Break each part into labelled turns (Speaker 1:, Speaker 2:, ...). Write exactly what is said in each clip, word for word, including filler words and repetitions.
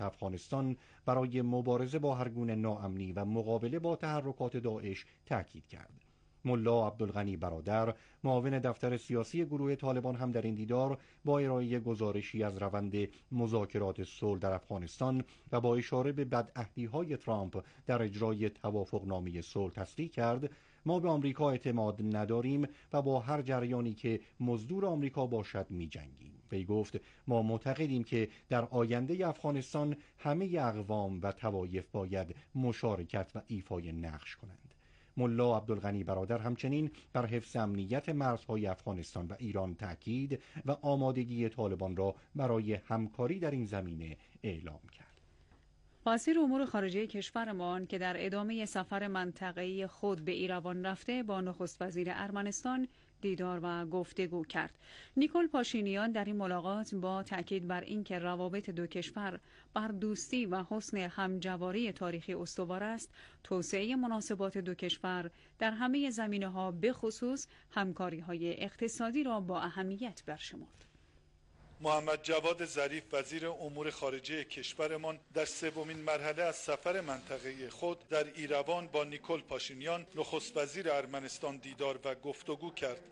Speaker 1: افغانستان برای مبارزه با هر گونه ناامنی و مقابله با تحرکات داعش تاکید کرد. ملا عبدالغنی برادر، معاون دفتر سیاسی گروه طالبان، هم در این دیدار با ارائه گزارشی از روند مذاکرات صلح در افغانستان و با اشاره به بدعهدی‌های ترامپ در اجرای توافقنامه صلح تصریح کرد: ما به آمریکا اعتماد نداریم و با هر جریانی که مزدور آمریکا باشد می جنگیم. وی گفت: ما معتقدیم که در آینده افغانستان همه اقوام و طوایف باید مشارکت و ایفای نقش کنند. ملا عبدالغنی برادر همچنین بر حفظ امنیت مرزهای افغانستان و ایران تاکید و آمادگی طالبان را برای همکاری در این زمینه اعلام کرد.
Speaker 2: وزیر امور خارجه کشورمان که در ادامه سفر منطقه‌ای خود به ایروان رفته، با نخست وزیر ارمنستان دیدار و گفتگو کرد. نیکول پاشینیان در این ملاقات با تاکید بر اینکه روابط دو کشور بر دوستی و حسن همجواری تاریخی استوار است، توسعه مناسبات دو کشور در همه زمینه‌ها به خصوص همکاری‌های اقتصادی را با اهمیت برشمرد.
Speaker 3: محمد جواد ظریف وزیر امور خارجه کشورمان در سومین مرحله از سفر منطقه‌ای خود در ایروان با نیکول پاشینیان نخست وزیر ارمنستان دیدار و گفتگو کرد.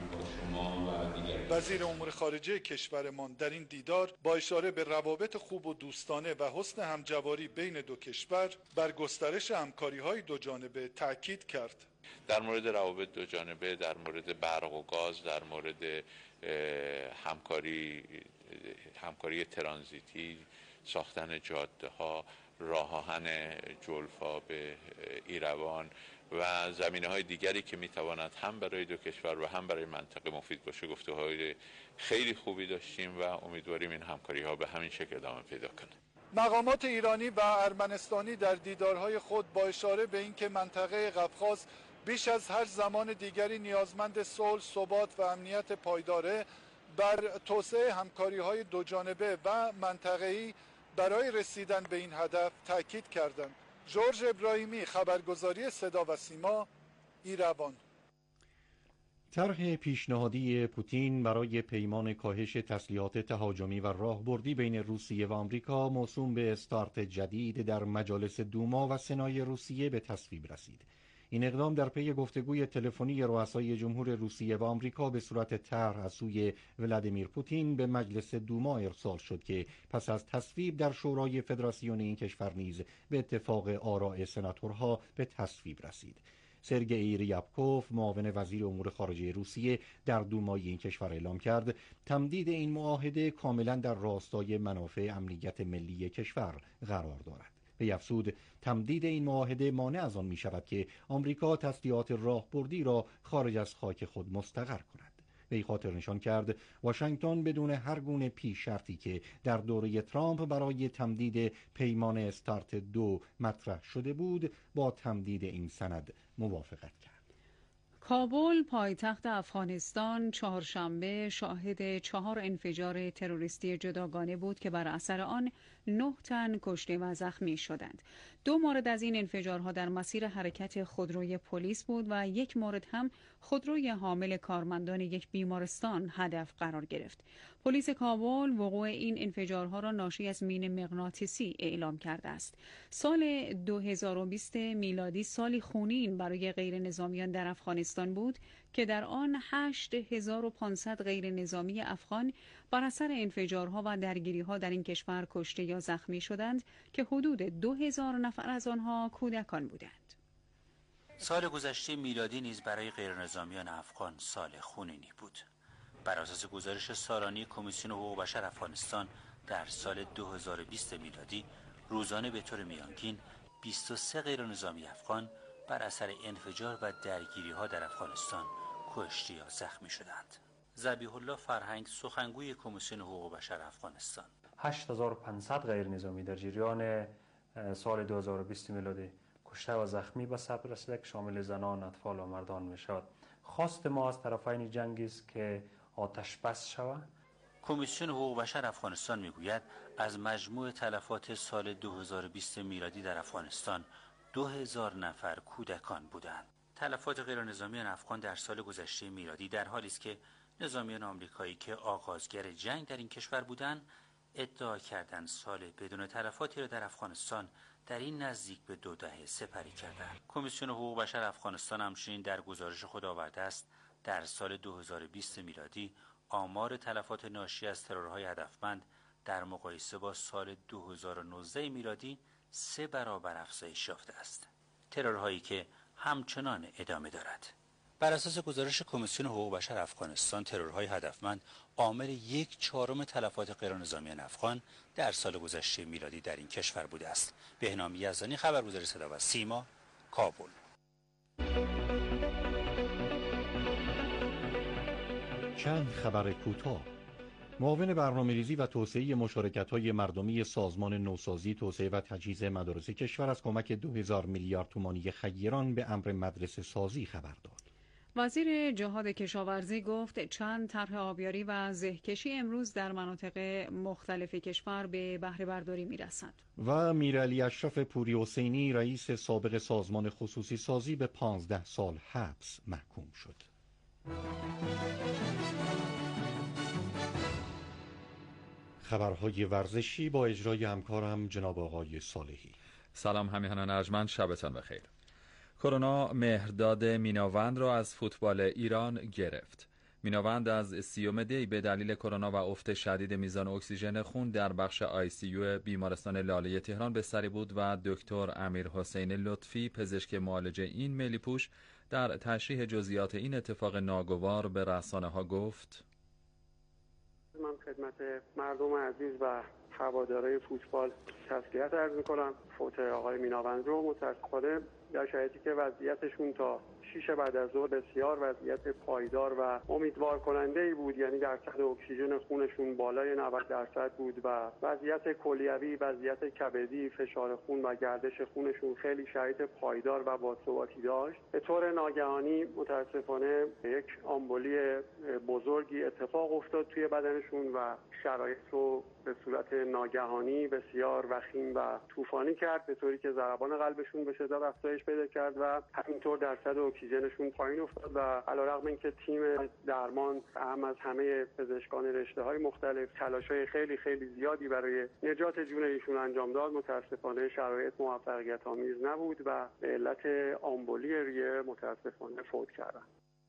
Speaker 3: وزیر امور خارجه کشورمان در این دیدار با اشاره به روابط خوب و دوستانه و حسن همجواری بین دو کشور بر گسترش همکاری‌های دو جانبه تاکید کرد.
Speaker 4: در مورد روابط دو جانبه، در مورد برق و گاز، در مورد همکاری همکاری ترانزیتی، ساختن جاده ها، راه آهن جلفا به ایروان و زمینه های دیگری که میتواند هم برای دو کشور و هم برای منطقه مفید باشه، گفتگوهای خیلی خوبی داشتیم و امیدواریم این همکاری ها به همین شکل ادامه پیدا کنه.
Speaker 3: مقامات ایرانی و ارمنستانی در دیدارهای خود با اشاره به اینکه منطقه قفقاز بیش از هر زمان دیگری نیازمند صلح، ثبات و امنیت پایداره، بر توسعه همکاری‌های دو جانبه و منطقه‌ای برای رسیدن به این هدف تاکید کردند. جورج ابراهیمی، خبرگزاری صدا و سیما، ایروان.
Speaker 1: طرح پیشنهادی پوتین برای پیمان کاهش تسلیحات تهاجمی و راهبردی بین روسیه و آمریکا موسوم به استارت جدید در مجالس دوما و سنای روسیه به تصویب رسید. این اقدام در پی گفتگوی تلفنی رؤسای جمهور روسیه و آمریکا به صورت طرح از سوی ولادیمیر پوتین به مجلس دوما ارسال شد که پس از تصویب در شورای فدراسیون این کشور نیز به اتفاق آراء سناتورها به تصویب رسید. سرگئی ریابکوف، معاون وزیر امور خارجه روسیه، در دومای این کشور اعلام کرد تمدید این معاهده کاملا در راستای منافع امنیت ملی کشور قرار دارد. به افزود تمدید این معاهده مانع از آن می شود که آمریکا تسلیحات راهبردی را خارج از خاک خود مستقر کند. وی خاطر نشان کرد واشنگتن بدون هر گونه پیش شرطی که در دوره ترامپ برای تمدید پیمان استارت دو مطرح شده بود با تمدید این سند موافقت کرد.
Speaker 2: کابل، پایتخت افغانستان، چهارشنبه شاهد چهار انفجار تروریستی جداگانه بود که بر اثر آن نه تن کشته و زخمی شدند. دو مورد از این انفجارها در مسیر حرکت خودروی پلیس بود و یک مورد هم خودروی حامل کارمندان یک بیمارستان هدف قرار گرفت. پلیس کابل وقوع این انفجارها را ناشی از مین مغناطیسی اعلام کرده است. سال دو هزار و بیست میلادی سالی خونین برای غیر نظامیان در افغانستان بود که در آن هشت هزار و پانصد غیر نظامی افغان بر اثر انفجارها و درگیری‌ها در این کشور کشته یا زخمی شدند که حدود دو هزار نفر از آنها کودکان بودند.
Speaker 5: سال گذشته میلادی نیز برای غیر نظامیان افغان سال خونینی بود. بر اساس گزارش سالانه کمیسیون حقوق بشر افغانستان در سال دو هزار و بیست میلادی روزانه به طور میانگین بیست و سه غیر نظامی افغان بر اثر انفجار و درگیری ها در افغانستان کشته یا زخمی شدند. ذبیح الله فرهنگ، سخنگوی کمیسیون حقوق بشر افغانستان:
Speaker 6: هشت هزار و پانصد غیر نظامی در جریان سال دو هزار و بیست میلادی کشته و زخمی به ثبت رسیده که شامل زنان، اطفال و مردان می شود. خواست ما از طرفین جنگ است که آتش بس شود.
Speaker 5: کمیسیون حقوق بشر افغانستان میگوید از مجموع تلفات سال دو هزار و بیست میلادی در افغانستان دو هزار نفر کودکان بودند. تلفات غیر نظامیان افغان در سال گذشته میلادی در حالی است که نظامیان آمریکایی که آغازگر جنگ در این کشور بودند ادعا کردند سال بدون تلفاتی را در افغانستان در این نزدیک به دو دهه سپری کردند. کمیسیون حقوق بشر افغانستان همچنین در گزارش خود آورده است در سال دو هزار و بیست میلادی آمار تلفات ناشی از ترورهای هدفمند در مقایسه با سال دو هزار و نوزده میلادی سه برابر افزایش یافته است. ترورهایی که همچنان ادامه دارد. بر اساس گزارش کمیسیون حقوق بشر افغانستان، ترورهای هدفمند عامل یک چهارم تلفات غیرنظامیان افغان در سال گذشته میلادی در این کشور بوده است. بهنام یزدانی، خبرگزاری صدا و سیما، کابل.
Speaker 1: چند خبر کوتاه. معاون برنامه‌ریزی و توسعه مشارکت‌های مردمی سازمان نوسازی، توسعه و تجهیز مدارس کشور از کمک دو هزار میلیارد تومانی خیران به امر مدرسه سازی خبر داد.
Speaker 2: وزیر جهاد کشاورزی گفت چند طرح آبیاری و زهکشی امروز در مناطق مختلف کشور به بهره برداری می‌رسد.
Speaker 1: و میرعلی اشرف پوری حسینی، رئیس سابق سازمان خصوصی سازی، به پانزده سال حبس محکوم شد. خبرهای ورزشی با اجرای همکارم جناب آقای صالحی.
Speaker 7: سلام همیهنان ارجمند، شبتان بخیر. کرونا مهرداد میناوند را از فوتبال ایران گرفت. میناوند از سیوم دی به دلیل کرونا و افت شدید میزان اکسیژن خون در بخش آی سی یو بیمارستان لاله تهران بستری بود و دکتر امیر حسین لطفی، پزشک معالج این ملی پوش، در تشریح جزئیات این اتفاق ناگوار به رسانه‌ها گفت:
Speaker 8: من خدمت مردم عزیز و هوادارهای فوتبال تسلیت عرض می‌کنم. فوت آقای میناوند رو متأسفانه در شرایطی که وضعیتشون تا شیش بعد از ظهر بسیار وضعیت پایدار و امیدوار کننده ای بود، یعنی درصد اکسیژن خونشون بالای نود درصد بود و وضعیت کلیوی، وضعیت کبدی، فشار خون و گردش خونشون خیلی شرایط پایدار و باثباتی داشت. به طور ناگهانی متاسفانه یک آمبولی بزرگی اتفاق افتاد توی بدنشون و شرایط رو به صورت ناگهانی بسیار وخیم و طوفانی کرد، به طوری که ضربان قلبشون به شدت افزایش پیدا کرد و همینطور درصد اکسیژنشون پایین افتاد و علیرغم اینکه تیم درمان اهم از همه پزشکان رشته‌های مختلف تلاش‌های خیلی خیلی زیادی برای نجات جون ایشون انجام داد، متاسفانه شرایط موفقیت آمیز نبود و به علت آمبولی ریه متاسفانه فوت کردند.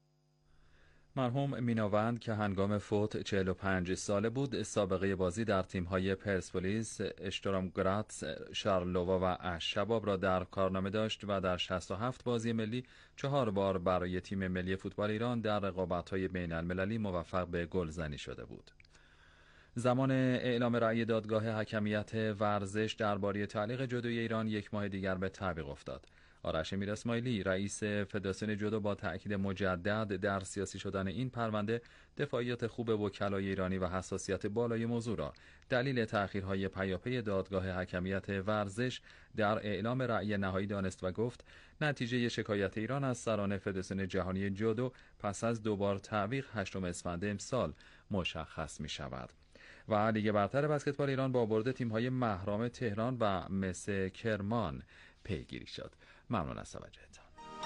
Speaker 7: مرحوم میناوند که هنگام فوت چهل و پنج ساله بود، سابقه بازی در تیم‌های پرسپولیس، اشترام گراتس، شارلووا و اششباب را در کارنامه داشت و در شصت و هفت بازی ملی چهار بار برای تیم ملی فوتبال ایران در رقابت‌های بین‌المللی موفق به گلزنی شده بود. زمان اعلام رأی دادگاه حکمیت ورزش درباره تعلیق جودوی ایران یک ماه دیگر به تعویق افتاد. آرش امیر اسماعیلی، رئیس فدراسیون جودو، با تأکید مجدد در سیاسی شدن این پرونده، دفاعیات خوب وکلای ایرانی و حساسیت بالای موضوع را دلیل تأخیرهای پیاپی دادگاه حکمیت ورزش در اعلام رأی نهایی دانست و گفت نتیجه شکایت ایران از سران فدراسیون جهانی جودو پس از دوبار تعویق هشتم اسفند امسال مشخص می شود. و لیگ برتر بسکتبال ایران با برد تیم‌های مهرام تهران و مس کرمان پیگیری شد. ممنون از توجهتان.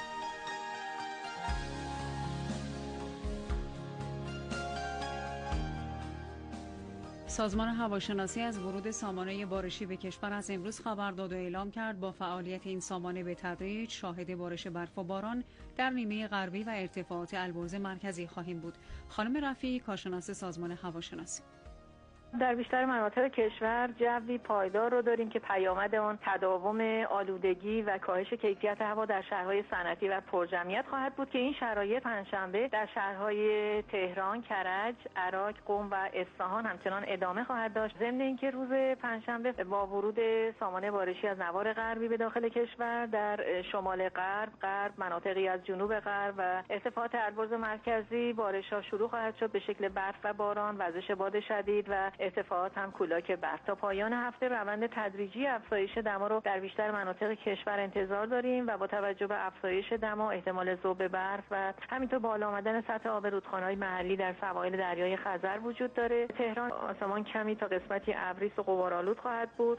Speaker 2: سازمان هواشناسی از ورود سامانه بارشی به کشور از امروز خبر داد و اعلام کرد با فعالیت این سامانه به تدریج شاهد بارش برف و باران در نیمه غربی و ارتفاعات البرز مرکزی خواهیم بود. خانم رفیعی، کارشناس سازمان هواشناسی:
Speaker 9: در بیشتر مناطق کشور جوی پایدار رو داریم که پیامد آن تداوم آلودگی و کاهش کیفیت هوا در شهرهای صنعتی و پرجمعیت خواهد بود که این شرایط پنجشنبه در شهرهای تهران، کرج، عراق، قم و اصفهان همچنان ادامه خواهد داشت. ضمن اینکه روز پنجشنبه با ورود سامانه بارشی از نوار غربی به داخل کشور در شمال غرب، غرب، مناطقی از جنوب غرب و ارتفاعات البرز مرکزی بارش‌ها شروع خواهد شد به شکل برف و باران، وزش باد شدید و ارتفاعات هم کولاک برف. تا پایان هفته روند تدریجی افزایش دما رو در بیشتر مناطق کشور انتظار داریم و با توجه به افزایش دما احتمال ذوب برف و همینطور بالا آمدن سطح آب رودخانه‌های محلی در سواحل دریای خزر وجود داره. تهران آسمان کمی تا قسمتی ابریست و غبارآلود خواهد بود.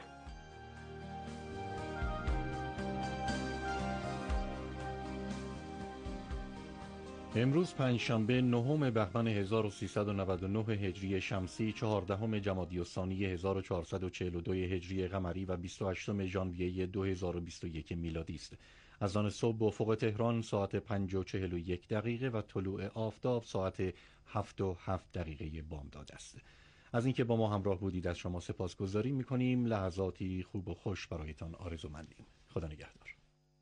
Speaker 1: امروز پنجشنبه نهم بهمن هزار و سیصد و نود و نه هجری شمسی، چهاردهم جمادی الثانی هزار و چهارصد و چهل و دو هجری قمری و بیست و هشتم ژانویه دو هزار و بیست و یک میلادی است. از آن صبح به افق تهران ساعت پنج و چهل و یک دقیقه و طلوع آفتاب ساعت هفت و هفت دقیقه بامداد است. از اینکه با ما همراه بودید از شما سپاسگزاری می‌کنیم. لحظاتی خوب و خوش برایتان آرزومندیم. خدا نگهدار.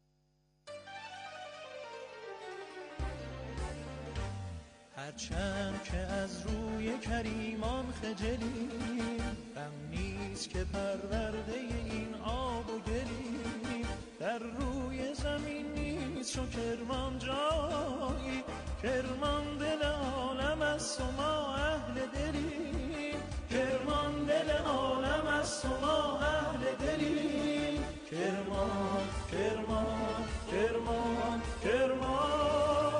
Speaker 10: هرچند که از روی کریمان خجلیم، غم نیست که پرورده این آب و گلیم. در روی زمین نیست چو کرمان جایی، کرمان دل عالم است و ما اهل دلیم. کرمان دل عالم است و ما اهل دلیم. کرمان کرمان کرمان کرمان.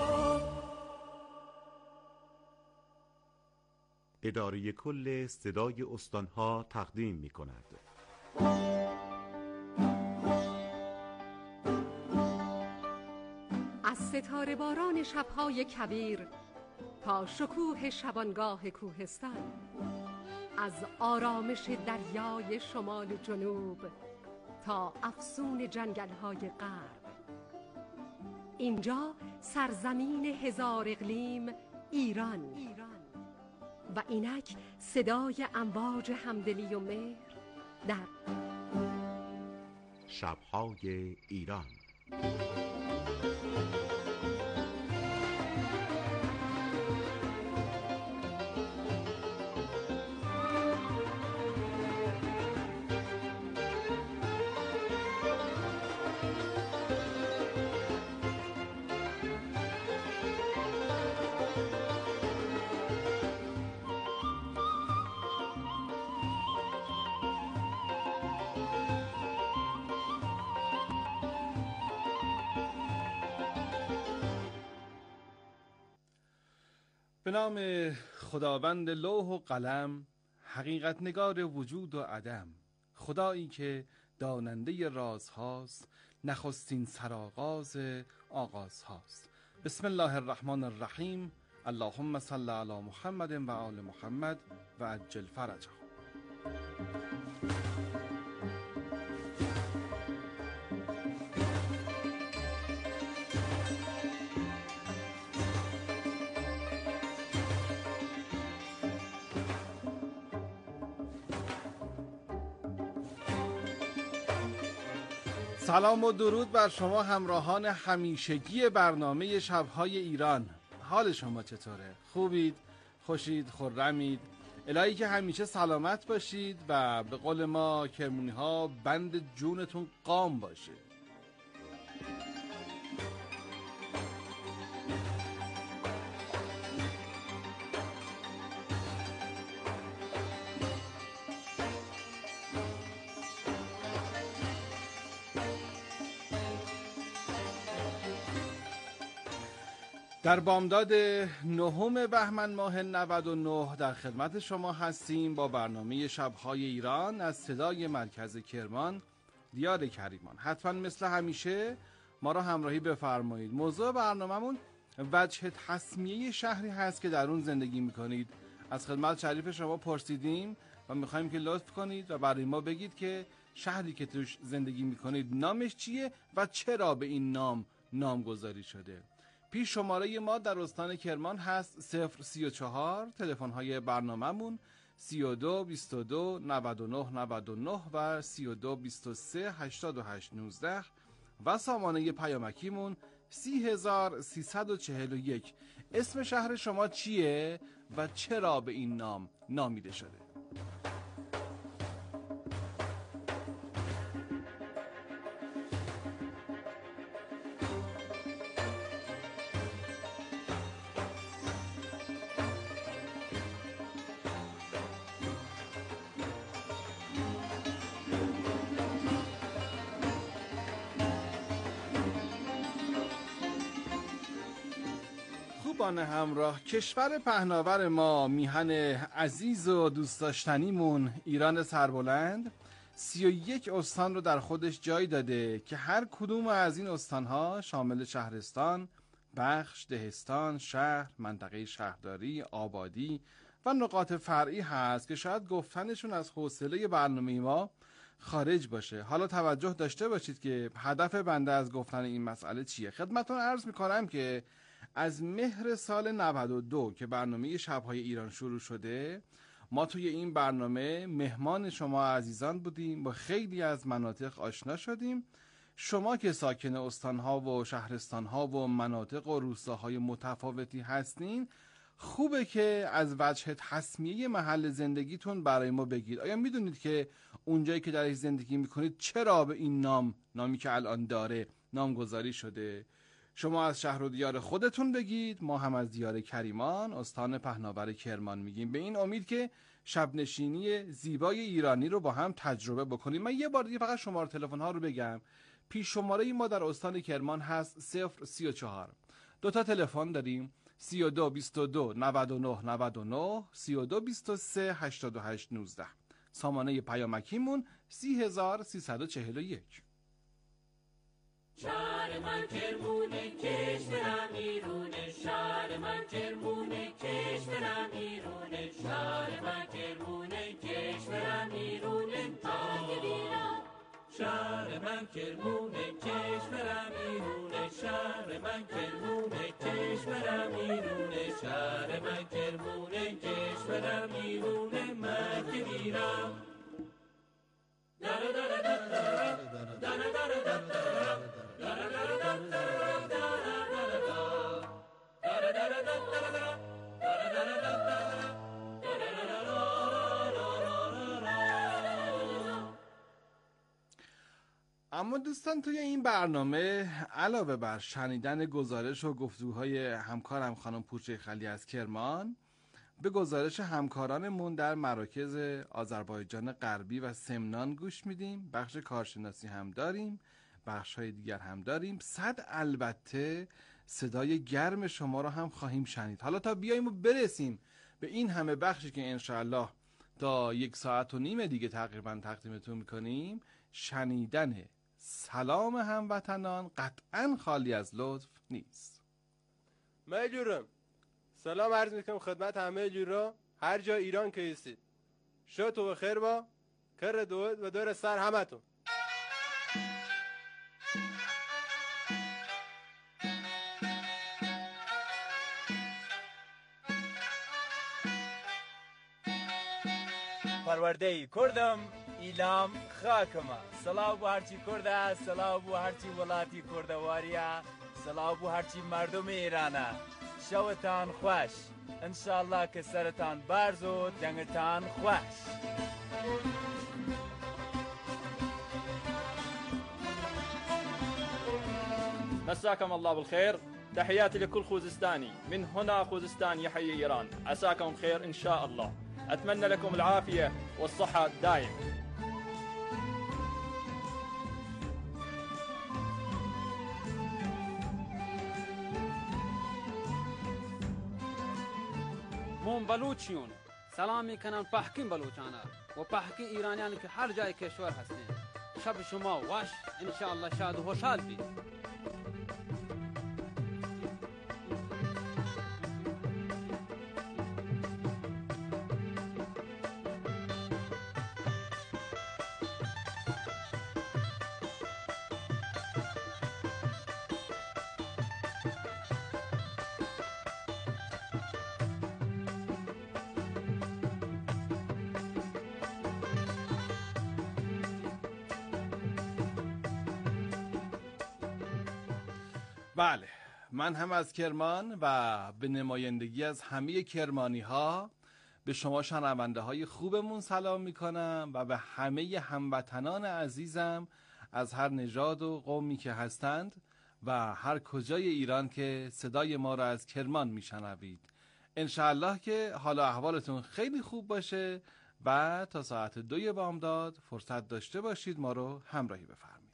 Speaker 11: اداره کل صدای استانها تقدیم می کند.
Speaker 12: از ستاره باران شبهای کویر تا شکوه شبانگاه کوهستان، از آرامش دریای شمال و جنوب تا افسون جنگل‌های غرب، اینجا سرزمین هزار اقلیم ایران و اینک صدای امواج همدلی و مهر در
Speaker 11: شب‌های ایران.
Speaker 13: به نام خداوند لوح و قلم، حقیقت نگار وجود و عدم، خدایی که داننده رازهاست، نخستین سرآغاز آغازهاست. بسم الله الرحمن الرحیم. اللهم صل علی محمد و آل محمد و عجل فرجه. سلام و درود بر شما همراهان همیشگی برنامه شب‌های ایران. حال شما چطوره؟ خوبید؟ خوشید؟ خرمید؟ الهی که همیشه سلامت باشید و به قول ما کرمونی ها بند جونتون قام باشه. در بامداد نهم بهمن ماه نود و نه در خدمت شما هستیم با برنامه شب‌های ایران از صدای مرکز کرمان دیار کریمان. حتما مثل همیشه ما را همراهی بفرمایید. موضوع برنامه‌مون وجه تسمیه شهری هست که در اون زندگی میکنید. از خدمت شریف شما پرسیدیم و میخوایم که لطف کنید و برای ما بگید که شهری که توش زندگی میکنید نامش چیه و چرا به این نام نامگذاری شده. پیش شماره ما در استان کرمان هست صفر سی و چهار، تلفن های برنامه‌مون سی و دو بیست و دو نود و نه نود و نه و سی و دو بیست و سه هشتاد و هشت نوزده و سامانه پیامکیمون سی هزار سیصد و چهل و یک. اسم شهر شما چیه و چرا به این نام نامیده شده؟ همراه کشور پهناور ما، میهن عزیز و دوست داشتنیمون ایران سربلند، سی و یک استان رو در خودش جای داده که هر کدوم از این استانها شامل شهرستان، بخش، دهستان، شهر، منطقه شهرداری، آبادی و نقاط فرعی هست که شاید گفتنشون از حوصله برنامه ما خارج باشه. حالا توجه داشته باشید که هدف بنده از گفتن این مسئله چیه. خدمتتون عرض میکنم که از مهر سال نود و دو که برنامه شب‌های ایران شروع شده، ما توی این برنامه مهمان شما عزیزان بودیم، با خیلی از مناطق آشنا شدیم. شما که ساکن استانها و شهرستانها و مناطق و روستاهای متفاوتی هستین، خوبه که از وجه تسمیه محل زندگیتون برای ما بگید. آیا میدونید که اونجایی که درش زندگی میکنید چرا به این نام، نامی که الان داره، نامگذاری شده؟ شما از شهر و دیار خودتون بگید، ما هم از دیار کریمان، استان پهناور کرمان میگیم، به این امید که شب نشینی زیبای ایرانی رو با هم تجربه بکنیم. من یه بار دیگه فقط شماره تلفن ها رو بگم. پیش شماره ما در استان کرمان هست صفر سی و چهار. دو تا تلفن داریم، سی و دو بیست و دو نود و نه نود و نه، سی و دو بیست و سه هشتاد و هشت نوزده. سامانه پیامکیمون سی هزار سیصد و چهل و یک.
Speaker 10: شهر من کرمونه، کشورم ایرونه. شهر من کرمونه، کشورم ایرونه. شهر من کرمونه، کشورم ایرونه. تاج ایران. شهر من کرمونه، کشورم ایرونه. شهر من کرمونه، کشورم ایرونه. شهر من کرمونه، کشورم ایرونه. من که میرم داره داره داره داره داره داره داره
Speaker 13: اما دوستان، توی این برنامه علاوه بر شنیدن گزارش و گفتگوهای همکارم خانم پورچه خلی از کرمان، به گزارش همکارانمون در مراکز آذربایجان غربی و سمنان گوش میدیم. بخش کارشناسی هم داریم، بخش های دیگر هم داریم. صد البته صدای گرم شما رو هم خواهیم شنید. حالا تا بیاییم و برسیم به این همه بخشی که انشاءالله تا یک ساعت و نیم دیگه تقریبا تقدیمتون میکنیم، شنیدن سلام هموطنان قطعا خالی از لطف نیست.
Speaker 14: مجورم سلام عرض میکنم خدمت همه جورا، هر جا ایران که هستید. شو تو بخیر با کر دو و دور سر همتون.
Speaker 15: پرورده کردم ایلام خاکما. سلام بو هرچی کرده، سلام بو هرچی ولاتی کردواریا، سلام بو هرچی مردم ایرانه. شوتان خوش، انشالله که سرتان بارز و دنگتان خوش.
Speaker 16: مساكم الله بالخير. تحياتي لكل خوزستاني. من هنا خوزستان يحيي إيران. عساكم خير إن شاء الله. أتمنى لكم العافية والصحة دائم.
Speaker 17: مون بلوچیون سلام میکنن پحکین بلوچانا و پحکین ایرانیان که هر جای کشور هستین. شب شما واش انشاءالله شاد و خوشحال بید.
Speaker 13: بله، من هم از کرمان و به نمایندگی از همه کرمانی ها به شما شنونده های خوبمون سلام میکنم و به همه هموطنان عزیزم از هر نژاد و قومی که هستند و هر کجای ایران که صدای ما را از کرمان میشنوید. انشاءالله که حال و احوالتون خیلی خوب باشه و تا ساعت دوی بامداد فرصت داشته باشید ما رو همراهی بفرمایید.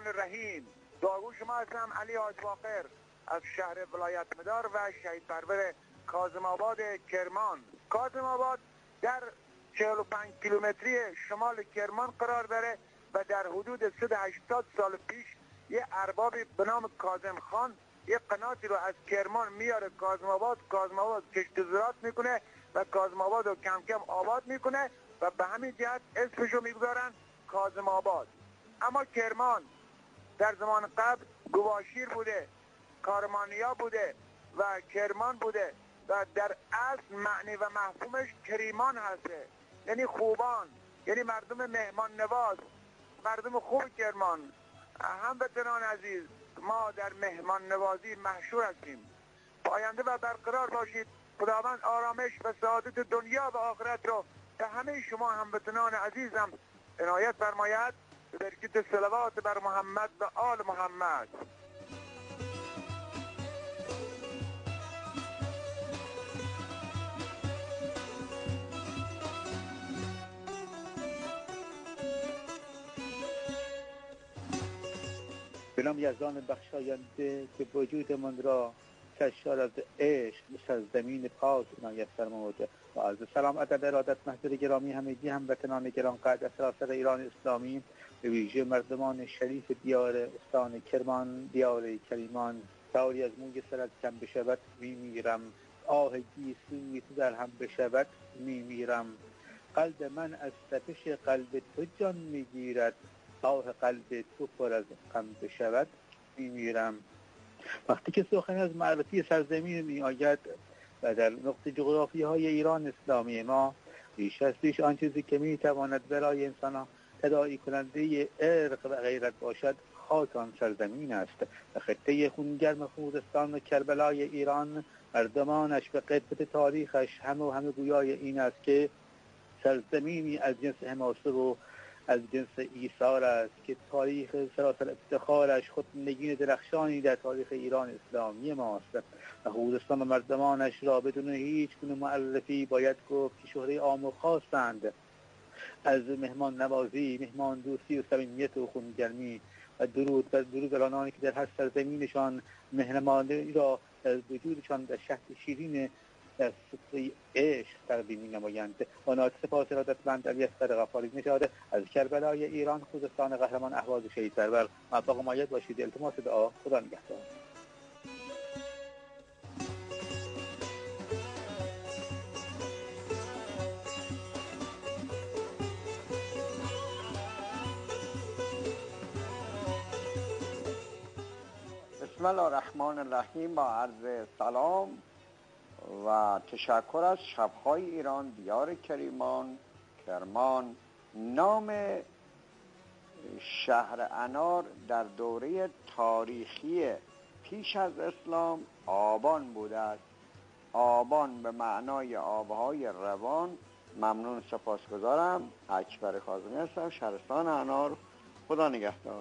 Speaker 18: الرحیم. دعاگو شما هستم علی حاج باقر از شهر ولایت مدار و شهید پرور کاظم آباد کرمان. کاظم آباد در چهل و پنج کیلومتری شمال کرمان قرار داره و در حدود صد و هشتاد سال پیش یه اربابی به نام کاظم خان یه قناتی رو از کرمان میاره کاظم آباد. کاظم آباد کشت زراعت میکنه و کاظم آباد رو کم کم آباد میکنه و به همین جهت اسمشو میگذارن کاظم آباد. اما کرمان در زمان قبل گواشیر بوده، کارمانیا بوده و کرمان بوده و در اصل معنی و مفهومش کریمان هسته، یعنی خوبان، یعنی مردم مهمان نواز، مردم خوب کرمان. هموطنان عزیز، ما در مهمان نوازی مشهور هستیم. پاینده و برقرار باشید. خداوند آرامش و سعادت دنیا و آخرت رو به همه شما هموطنان عزیزم عنایت فرماید. به برکت صلوات بر محمد و آل محمد.
Speaker 19: به نام یزدان بخشاینده که وجودمان را سرشار از عشق به سرزمین پاک عنایت فرموده و عرض سلام ادب ارادت محضر گرامی همگی هموطنان گرانقدر سراسر ایران اسلامی، به ویژه مردمان شریف دیار استان کرمان، دیار کریمان. تاری از موی سرت کم بشود میمیرم، آه گیسوی تو در هم بشود میمیرم. قلب من از تپش قلب تو جان میگیرد، آه قلب تو پر از غم بشود میمیرم. وقتی که سخن از معرفی سرزمین می آید و در نقطه جغرافی های ایران اسلامی ما بیش از پیش آن چیزی که می تواند برای انسان تداعی کننده ارق و غیرت باشد خاک آن سرزمین است. و خطه خونگرم خوزستان و کربلای ایران، مردمانش و قدرت تاریخش همه و همه گویای این است که سرزمینی از جنس حماسه و از جنس ایثار است که تاریخ سراسر افتخارش خود نگین درخشانی در تاریخ ایران اسلامی ماست. و خوزستان و مردمانش را بدون هیچ گونه معرفی باید گفت که شهره عام و خاصند از مهمان نوازی، مهمان دوستی و صمیمیت و خونگرمی و درود و درود بر آنانی که در هر سرزمینشان مهمانی را در وجودشان در شهر شیرین در سفره عشق تقدیم می‌نمایند. و نهایت سپاس ارادتمند علی اصغر غفاری نژاد از کربلای ایران، خوزستان قهرمان اهواز شهید پرور. موفق و مؤید باشید. التماس دعا. خدا نگهدار.
Speaker 20: بسم الله الرحمن الرحیم. با عرض سلام و تشکر از شب‌های ایران، دیار کریمان، کرمان. نام شهر انار در دوره تاریخی پیش از اسلام آبان بوده است. آبان به معنای آبهای روان. ممنون، سپاسگزارم. اکبر کاظمی هستم، شهرستان انار. خدا نگهدار.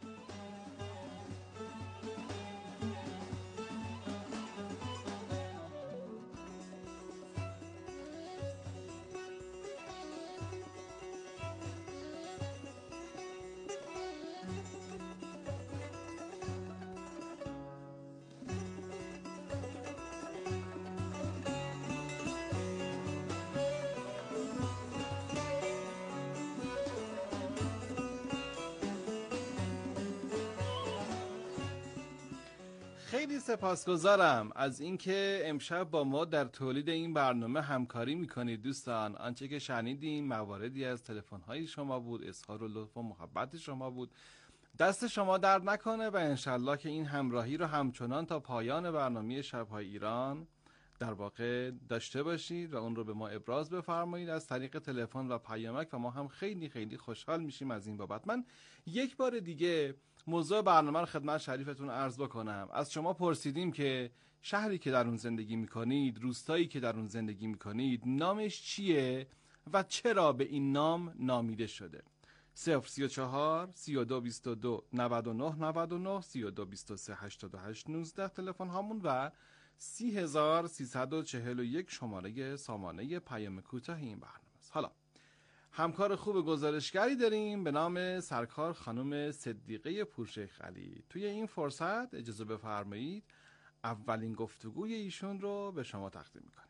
Speaker 13: خیلی سپاسگزارم از اینکه امشب با ما در تولید این برنامه همکاری میکنید دوستان. آنچه که شنیدیم مواردی از تلفن‌های شما بود، اظهار و لطف و محبت شما بود. دست شما درد نکنه و انشالله که این همراهی رو همچنان تا پایان برنامه شب‌های ایران در واقع داشته باشید و اون رو به ما ابراز بفرمایید از طریق تلفن و پیامک و ما هم خیلی خیلی خوشحال میشیم از این بابت. من یک بار دیگه موضوع برنامه رو خدمت شریفتون عرض بکنم. از شما پرسیدیم که شهری که در اون زندگی میکنید، روستایی که در اون زندگی میکنید، نامش چیه و چرا به این نام نامیده شده؟ صفر سی و چهار سی و دو بیست و دو نود و نه نود و نه سی و دو بیست و سه هشتاد و هشت نوزده تلفن هامون و سی هزار سیصد و چهل و یک شماره سامانه پیام کوتاه این برنامه است. حالا همکار خوب گزارشگری داریم به نام سرکار خانم صدیقه پورشیخ علی. توی این فرصت اجازه بفرمایید اولین گفتگوی ایشون رو به شما تقدیم میکنیم.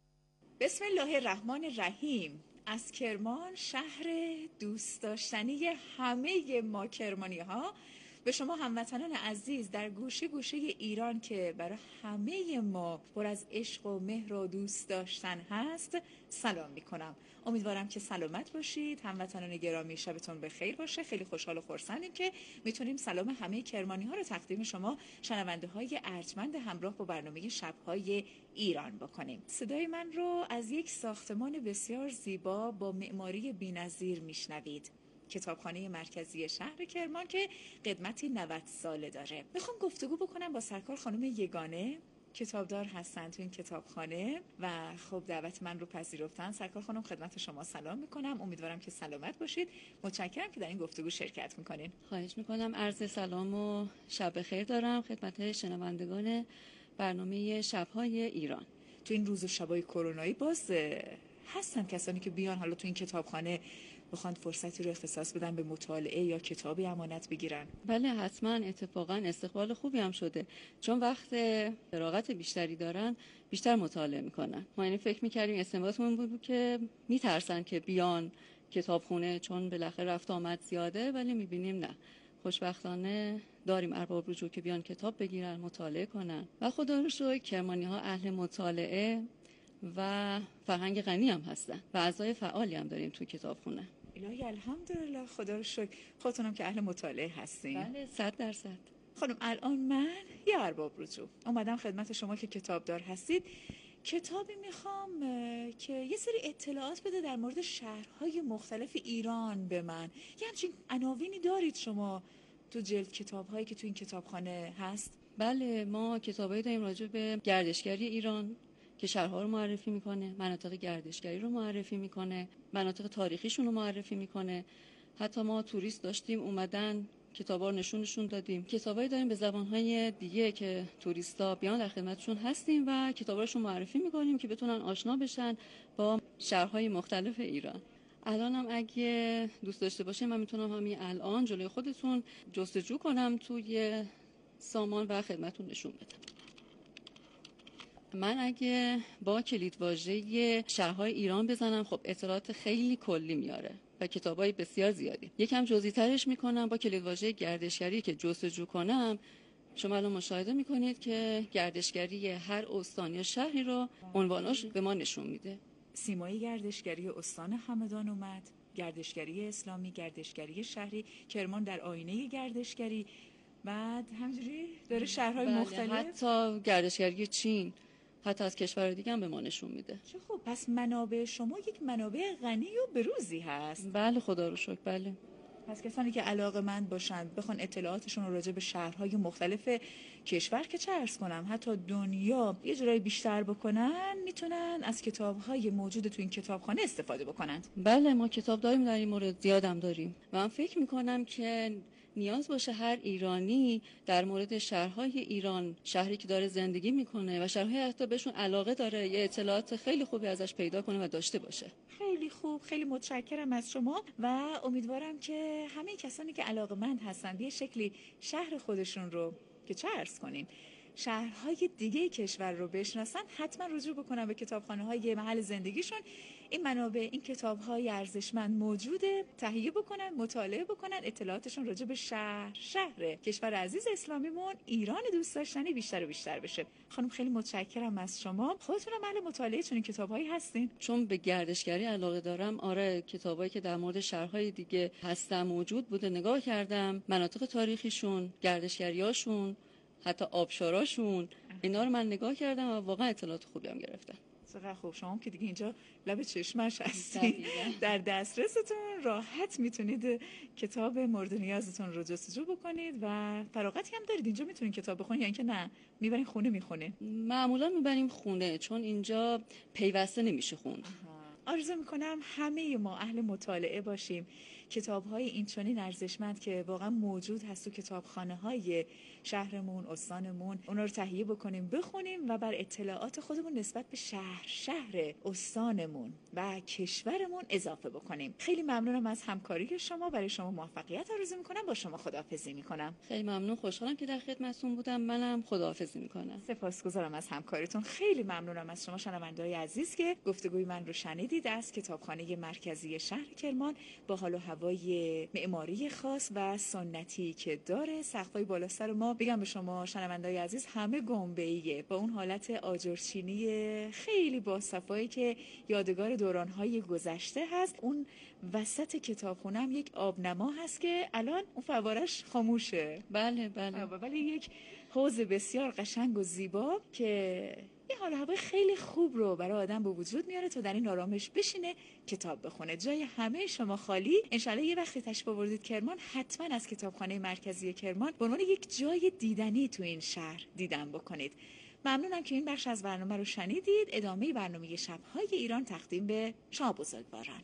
Speaker 21: بسم الله الرحمن الرحیم. از کرمان، شهر دوست داشتنی همه ما کرمانی ها، به شما هموطنان عزیز در گوشه گوشه ایران که برای همه ما پر از عشق و مهر و دوست داشتن هست سلام میکنم. امیدوارم که سلامت باشید. هموطنان گرامی، شبتون بخیر باشه. خیلی خوشحال و خرسندیم که میتونیم سلام همه کرمانی ها رو تقدیم شما شنونده های ارجمند همراه با برنامه شبهای ایران بکنیم. صدای من رو از یک ساختمان بسیار زیبا با معماری بی‌نظیر میشنوید. کتابخانه مرکزی شهر کرمان که قدمتی نود ساله داره. میخوام گفتگو بکنم با سرکار خانم یگانه، کتابدار هستن تو این کتابخانه و خب دعوت من رو پذیرفتن. سرکار خانم خدمت شما سلام میکنم. امیدوارم که سلامت باشید. متشکرم که در این گفتگو شرکت میکنین.
Speaker 22: خواهش میکنم. عرض سلام و شب بخیر دارم خدمت شنوندگان برنامه شبهای ایران.
Speaker 21: تو این روز و شبای کرونایی باز هستن کسانی که بیان حالا تو این کتابخانه بخوان فرصتی رو اختصاص بدن به مطالعه یا کتابی امانت بگیرن؟
Speaker 22: بله حتما. اتفاقا استقبال خوبی هم شده، چون وقت فراغت بیشتری دارن بیشتر مطالعه میکنن. ما اینو فکر میکردیم استنباطمون بود که میترسن که بیان کتابخونه چون بالاخره رفت آمد زیاده، ولی میبینیم نه، خوشبختانه داریم ارباب رجوع که بیان کتاب بگیرن، مطالعه کنن و خدا رو شکر کرمانی ها اهل مطالعه و فرهنگ غنی هم هستن و اعضای فعالی هم داریم تو کتابخونه.
Speaker 21: الهی الحمدلله، خدا رو شکر. خودتونم که اهل مطالعه هستین.
Speaker 22: بله صد درصد.
Speaker 21: خانم الان من یه ارباب رجوع اومدم خدمت شما که کتابدار هستید. کتابی میخوام که یه سری اطلاعات بده در مورد شهرهای مختلف ایران به من. یه همچین عناوینی دارید شما تو جلد کتابهایی که تو این کتابخانه هست؟
Speaker 22: بله، ما کتابایی داریم راجع به گردشگری ایران که شهرها رو معرفی میکنه، مناطق گردشگری رو معرفی میکنه، مناطق تاریخیشون رو معرفی میکنه. حتی ما توریست داشتیم اومدن کتابا رو نشونشون دادیم. کتابایی داریم به زبانهای دیگه که توریستا بیان در خدمتشون هستیم و کتاباشون معرفی میکنیم که بتونن آشنا بشن با شهرهای مختلف ایران. الان هم اگه دوست داشته باشین من میتونم همین الان جلوی خودتون جستجو کنم توی سامان و خدمتتون نشون بدم. من اگه با کلیدواژه شهرهای ایران بزنم خب اطلاعات خیلی کلی میاره و کتابای بسیار زیادی. یکم جزئی ترش میکنم با کلیدواژه گردشگری که جستجو کنم. شما الان مشاهده میکنید که گردشگری هر استان یا شهری رو عنواناش به ما نشون میده.
Speaker 21: سیمای گردشگری استان همدان اومد، گردشگری اسلامی، گردشگری شهری، کرمان در آینه گردشگری، بعد همجوری داره شهرهای
Speaker 22: بله،
Speaker 21: مختلف،
Speaker 22: حتی گردشگری چین، حتی از کشور دیگه هم به ما نشون میده.
Speaker 21: چه خوب. پس منابع شما یک منابع غنی و بروزی هست.
Speaker 22: بله خدا رو شکر. بله.
Speaker 21: پس کسانی که علاقه‌مند باشن بخوان اطلاعاتشون رو راجع به شهرهای مختلف کشور که چه عرض کنم حتی دنیا یه جورایی بیشتر بکنن، میتونن از کتاب‌های موجود تو این کتابخانه استفاده بکنن.
Speaker 22: بله ما کتاب داریم، در این مورد زیادم داریم و من فکر میکنم که نیاز باشه هر ایرانی در مورد شهرهای ایران، شهری که داره زندگی میکنه و شهرهای حتی بهشون علاقه داره، یه اطلاعات خیلی خوبی ازش پیدا کنه و داشته باشه.
Speaker 21: خیلی خوب، خیلی متشکرم از شما و امیدوارم که همه کسانی که علاقه‌مند هستن به شکلی شهر خودشون رو که چه عرض کنیم شهرهای دیگه کشور رو بشناسن، حتما رجوع بکنن به کتابخانه‌های محل زندگیشون. این منابع، این کتاب‌های ارزشمند موجوده، تهیه بکنن، مطالعه بکنن، اطلاعاتشون راجع به شهر شهر کشور عزیز اسلامیمون ایران دوست داشتنی بیشتر و بیشتر بشه. خانم خیلی متشکرم از شما. خودتون هم اهل مطالعه چنین کتاب‌هایی هستین؟
Speaker 22: چون به گردشگری علاقه دارم، آره کتابایی که در مورد شهرهای دیگه هستن موجود بوده نگاه کردم، مناطق تاریخیشون، گردشگریاشون، حتی آبشاراشون، اینا رو من نگاه کردم و واقعا اطلاعات خوبی هم گرفتم.
Speaker 21: چقدر خوب. شما که دیگه اینجا لب چشمش هستید، در دسترستون راحت میتونید کتاب مورد نیازتون رو جستجو بکنید و فراغتی هم دارید اینجا میتونید کتاب بخونید یا اینکه نه میبرین خونه میخونید؟
Speaker 22: معمولا میبریم خونه چون اینجا پیوسته نمیشه خوند.
Speaker 21: آرزو میکنم همه ما اهل مطالعه باشیم. کتاب‌های اینچنین ارزشمند که واقعا موجود هست تو کتابخانه‌های شهرمون، استانمون، اونا رو تهیه بکنیم، بخونیم و بر اطلاعات خودمون نسبت به شهر، شهر، استانمون و کشورمون اضافه بکنیم. خیلی ممنونم از همکاری شما. برای شما موفقیت آرزو میکنم. با شما خداحافظی میکنم.
Speaker 22: خیلی ممنون، خوشحالم که در خدمتتون بودم. منم خداحافظی میکنم.
Speaker 21: سپاسگزارم از همکاریتون. خیلی ممنونم از شما شنونده‌های عزیز که گفتگوی من رو شنیدید از کتابخانه مرکزی شهر کرمان با حال و هوای معماری خاص و سنتی که داره. سقف‌های بالا سر ما، بگم به شما شنونده‌های عزیز، همه گنبه‌ایه با اون حالت آجرچینی خیلی باصفایی که یادگار دوران‌های گذشته هست. اون وسط کتابخونه هم یک آبنما هست که الان اون فوارش خاموشه.
Speaker 22: بله بله.
Speaker 21: ولی یک حوض بسیار قشنگ و زیبا که یه حال هوای خیلی خوب رو برای آدم به وجود میاره تا در این آرامش بشینه کتاب بخونه. جای همه شما خالی. انشالله یه وقتی تشریف آوردید کرمان، حتما از کتابخانه مرکزی کرمان به عنوان یک جای دیدنی تو این شهر دیدن بکنید. ممنونم که این بخش از برنامه رو شنیدید. ادامه برنامه شب‌های ایران تقدیم به شما بزرگواران.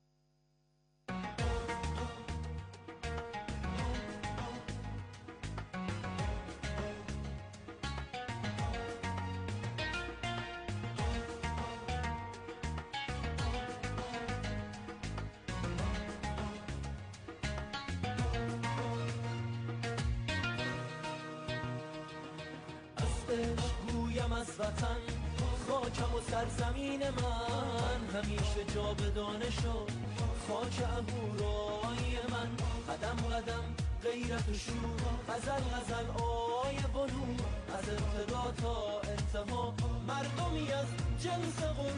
Speaker 10: گویم از وطن، خاکم و سرزمین من همیشه جاودانه شد. خاک اهورای من قدم قدم غیرت و شور، غزل غزل آی بنور، از ابتدا تا انتها مردمی از جنس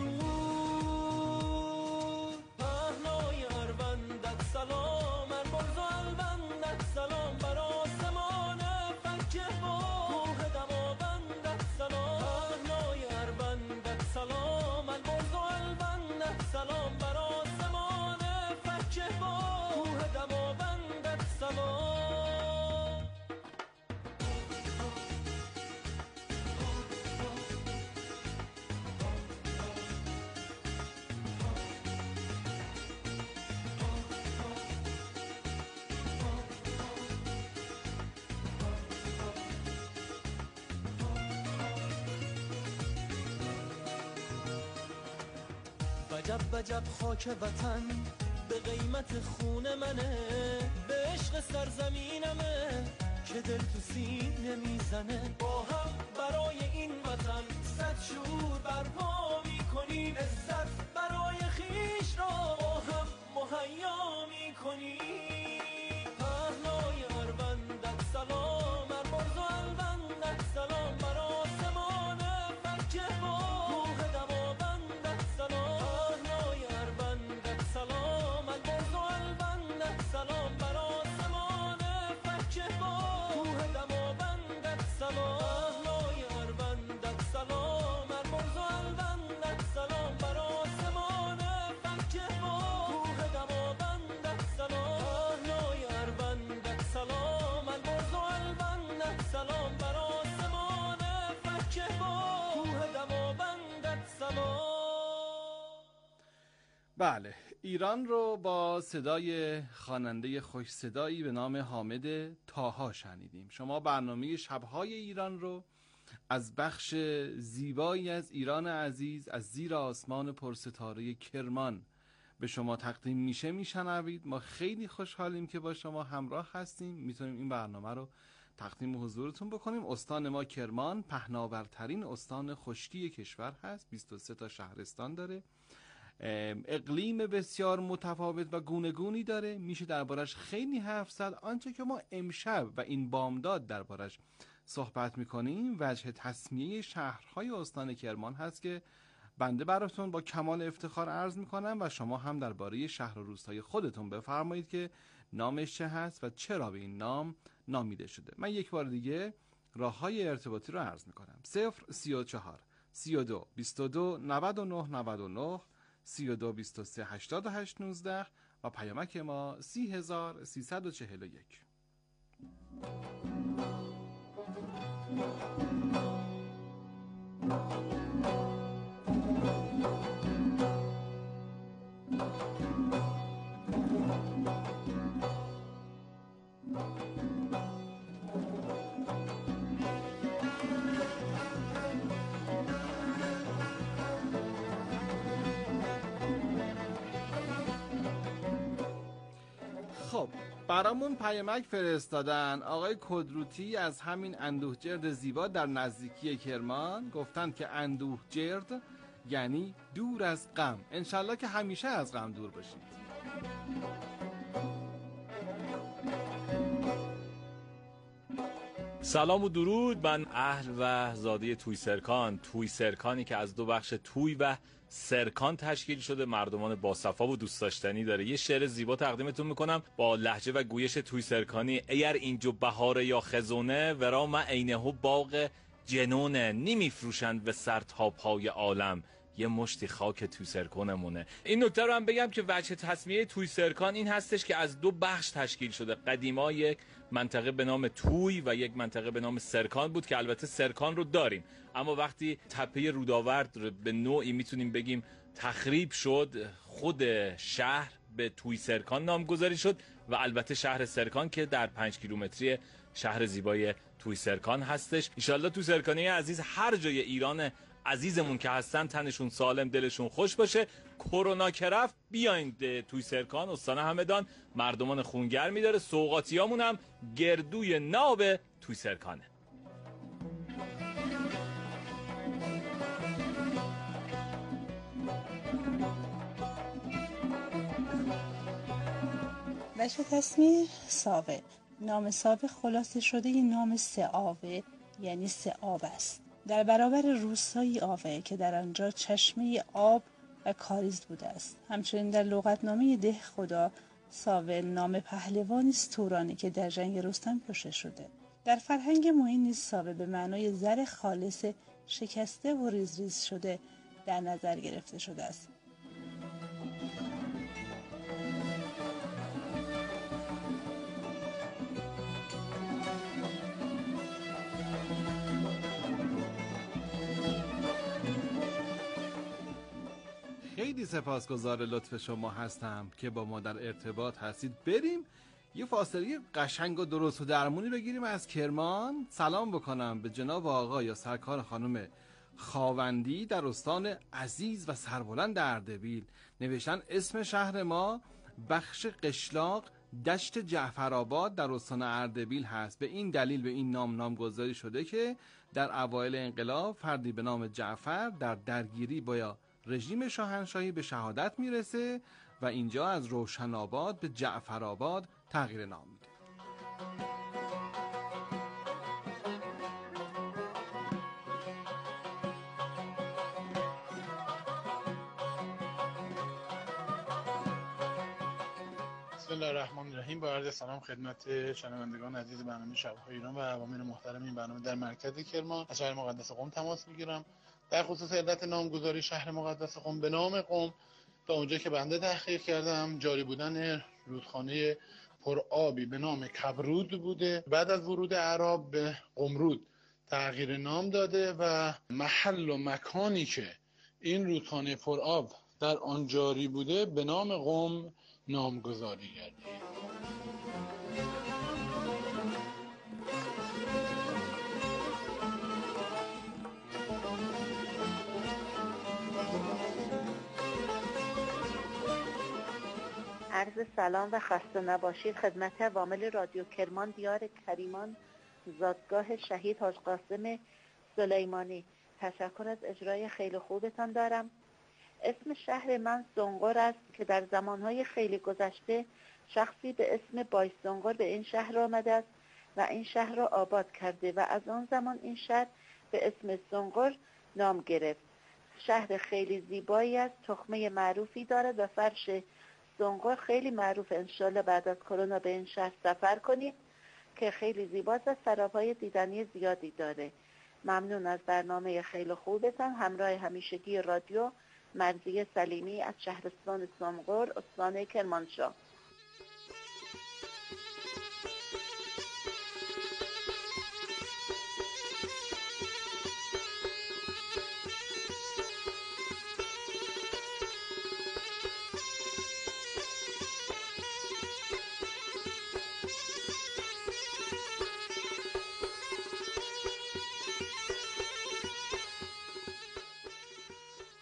Speaker 10: غرور. پهنای اروندت سلام، ارمرز و البندت سلام، بر آسمان فکه با کوه دماوندت سلام. پهنای اروندت سلام، ارمرز و البندت سلام، بر آسمان فکه با کوه دماوندت سلام. وجب وجب خاک وطن به قیمت خون منه، به عشق سرزمینمه که دل تو سینه میزنه. با هم برای این وطن صد شور برپا میکنیم، عزت برای خیش را با هم مهیا میکنیم. پهنای اروندت سلام، ارمرز و البندت سلام، بر آسمان فکه با کوه دماوندت سلام. پهنای اروندت سلام، ارمرز و البندت سلام، بر آسمان فکه با کوه دماوندت سلام. پهنای اروندت سلام، ارمرز و البندت سلام، بر آسمان فکه با کوه دماوندت سلام. پهنای اروندت سلام، ارمرز و البندت سلام، بر آسمان فکه با کوه دماوندت سلام.
Speaker 13: بله، ایران رو با صدای خواننده خوش صدایی به نام حامد طاها شنیدیم. شما برنامه شب‌های ایران رو از بخش زیبایی از ایران عزیز، از زیر آسمان پرستاره کرمان به شما تقدیم میشه میشنوید. ما خیلی خوشحالیم که با شما همراه هستیم، میتونیم این برنامه رو تقدیم حضورتون بکنیم. استان ما کرمان پهناورترین استان خشکی کشور هست، بیست و سه تا شهرستان داره، اقلیم بسیار متفاوت و گوناگونی داره، میشه دربارش خیلی حرف زد. آنچه که ما امشب و این بامداد دربارش صحبت میکنیم وجه تسمیه شهرهای استان کرمان هست که بنده براتون با کمال افتخار عرض میکنم و شما هم درباره شهر و روستای خودتون بفرمایید که نامش چه هست و چرا به این نام نامیده شده. من یک بار دیگه راههای ارتباطی رو عرض میکنم: صفر سی و چهار سی و دو بیست و دو نود و نه نود و نه، سی و دو بیست و سه هشتاد و هشت نوزده و پیامک ما سی هزار سیصد و چهل و یک. برامون پیامک فرستادن آقای کدروتی از همین اندوهجرد زیبا در نزدیکی کرمان. گفتن که اندوهجرد یعنی دور از غم. انشالله که همیشه از غم دور باشید.
Speaker 3: سلام و درود. من اهل و زاده توی سرکان، توی سرکانی که از دو بخش توی و سرکان تشکیل شده، مردمان باصفا و دوست داشتنی داره. یه شعر زیبا تقدیمتون میکنم با لهجه و گویش توی سرکانی. اگر اینجا بهاره یا خزونه، ورا ما عینه باغ جنونه، نمیفروشند به سر تا پای عالم، یه مشتی خاک توی سرکانمونه. این نکته رو هم بگم که وجه تسمیه توی سرکان این هستش که از دو بخش تشکیل شده. قدیما یک منطقه به نام توی و یک منطقه به نام سرکان بود که البته سرکان رو داریم، اما وقتی تپه رودآورد به نوعی میتونیم بگیم تخریب شد، خود شهر به توی سرکان نامگذاری شد و البته شهر سرکان که در پنج کیلومتری شهر زیبای توی سرکان هستش. انشالله توی سرکانی عزیز هر جای ایران عزیزمون که هستن تنشون سالم، دلشون خوش باشه. کرونا که رفت بیاین توی سرکان، استان همدان مردمان خونگرمی می‌داره. سوغاتیامون هم گردوی ناب توی سرکانه.
Speaker 4: وجه تسمیه ساوه. نام ساوه خلاصه شده ی نام سه آوه یعنی سه آب است. در برابر روستایی آوه که در آنجا چشمه آب و کاریز بوده است. همچنین در لغتنامه ده خدا ساوه نام پهلوانی است تورانی که در جنگ رستم کشته شده. در فرهنگ موین نیز ساوه به معنای زر خالص شکسته و ریز ریز شده در نظر گرفته شده است.
Speaker 13: خیلی سپاسگزار لطف شما هستم که با ما در ارتباط هستید. بریم یه فاصله قشنگ و درست و درمونی بگیریم از کرمان. سلام بکنم به جناب آقا یا سرکار خانم خاوندی در استان عزیز و سربلند اردبیل. نوشتن اسم شهر ما بخش قشلاق دشت جعفرآباد در استان اردبیل هست. به این دلیل به این نام نامگذاری شده که در اوایل انقلاب فردی به نام جعفر در درگیری با رژیم شاهنشاهی به شهادت میرسه و اینجا از روشن آباد به جعفرآباد تغییر نام میده.
Speaker 23: بسم الله الرحمن الرحیم. با عرض سلام خدمت شنوندگان عزیز برنامه شب‌های ایران و عوامل محترم این برنامه در مرکز کرمان از شهر مقدس قم تماس میگیرم. در خصوص علت نامگذاری شهر مقدس قم به نام قم، تا اونجا که بنده تحقیق کردم جاری بودن رودخانه پرآبی به نام کبرود بوده. بعد از ورود اعراب به قمرود تغییر نام داده و محل و مکانی که این رودخانه پرآب در آن جاری بوده به نام قم نامگذاری گردید.
Speaker 24: عرض سلام و خسته نباشید خدمت عوامل رادیو کرمان دیار کریمان، زادگاه شهید حاج قاسم سلیمانی. تشکر از اجرای خیلی خوبتان دارم. اسم شهر من سنقر است که در زمانهای خیلی گذشته شخصی به اسم بای سنقر به این شهر آمده است و این شهر را آباد کرده و از آن زمان این شهر به اسم سنقر نام گرفت. شهر خیلی زیبایی است، تخمه معروفی دارد و فرش سنقر خیلی معروف. انشالله بعد از کرونا به این شهر سفر کنید که خیلی زیباست و سراپای دیدنی زیادی داره. ممنون از برنامه خیلی خوبتان. همراه همیشگی رادیو مرضیه سلیمی از شهرستان سنقر استان کرمانشاه.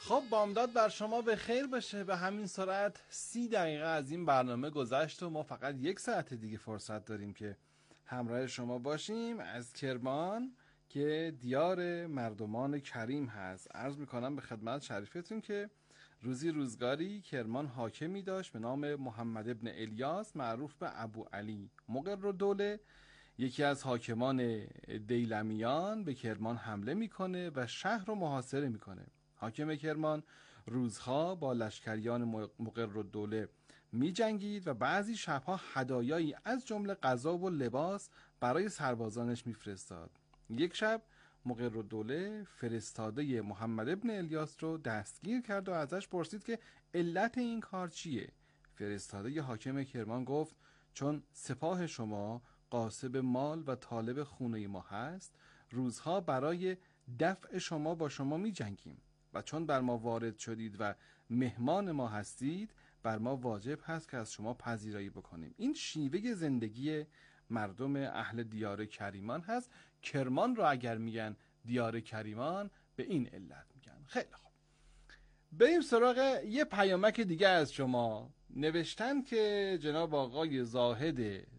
Speaker 13: خب بامداد بر شما به خیر باشه. به همین سرعت سی دقیقه از این برنامه گذشت و ما فقط یک ساعت دیگه فرصت داریم که همراه شما باشیم از کرمان که دیار مردمان کریم هست. عرض میکنم به خدمت شریفتون که روزی روزگاری کرمان حاکمی داشت به نام محمد ابن الیاس معروف به ابو علی مقرالدوله. یکی از حاکمان دیلمیان به کرمان حمله میکنه و شهر رو محاصره میکنه. حاکم کرمان روزها با لشکریان مقرالدوله می جنگید و بعضی شبها هدایایی از جمله غذا و لباس برای سربازانش می فرستاد. یک شب مقرالدوله فرستاده محمد ابن الیاس رو دستگیر کرد و ازش پرسید که علت این کار چیه؟ فرستاده حاکم کرمان گفت چون سپاه شما غاصب مال و طالب خونه ما هست، روزها برای دفع شما با شما می جنگیم و چون بر ما وارد شدید و مهمان ما هستید، بر ما واجب هست که از شما پذیرایی بکنیم. این شیوه زندگی مردم اهل دیار کریمان هست. کرمان رو اگر میگن دیار کریمان به این علت میگن. خیلی خوب، بریم سراغ یه پیامک دیگه از شما. نوشتن که جناب آقای زاهد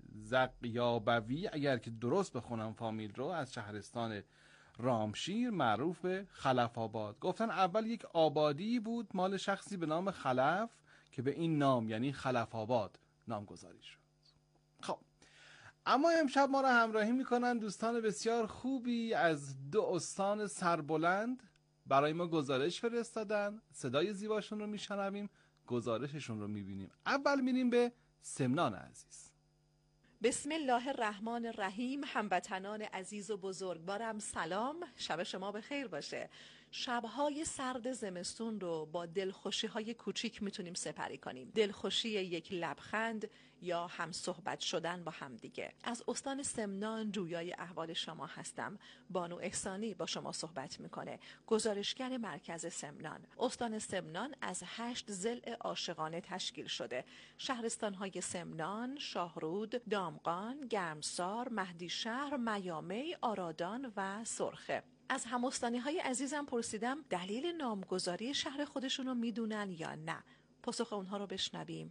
Speaker 13: زقیابوی، اگر که درست بخونم فامیل رو، از شهرستان رامشیر معروف به خلف آباد. گفتن اول یک آبادی بود مال شخصی به نام خلف که به این نام یعنی خلف آباد نامگذاری شد. خب اما امشب ما را همراهی میکنن دوستان بسیار خوبی از دو استان سربلند. برای ما گزارش فرستادن، صدای زیباشون رو میشنویم، گزارششون رو میبینیم. اول میریم به سمنان عزیز.
Speaker 5: بسم الله الرحمن الرحیم. هموطنان عزیز و بزرگوارم سلام، شب شما به خیر باشه. شبهای سرد زمستون رو با دلخوشی های کوچیک میتونیم سپری کنیم. دلخوشی یک لبخند یا هم صحبت شدن با هم دیگه. از استان سمنان جویای احوال شما هستم. بانو احسانی با شما صحبت میکنه، گزارشگر مرکز سمنان. استان سمنان از هشت ضلع عاشقانه تشکیل شده. شهرستانهای سمنان، شاهرود، دامغان، گرمسار، مهدیشهر، میامی، آرادان و سرخه. از همستانی های عزیزم پرسیدم دلیل نامگذاری شهر خودشون رو میدونن یا نه. پاسخ اونها رو بشنویم.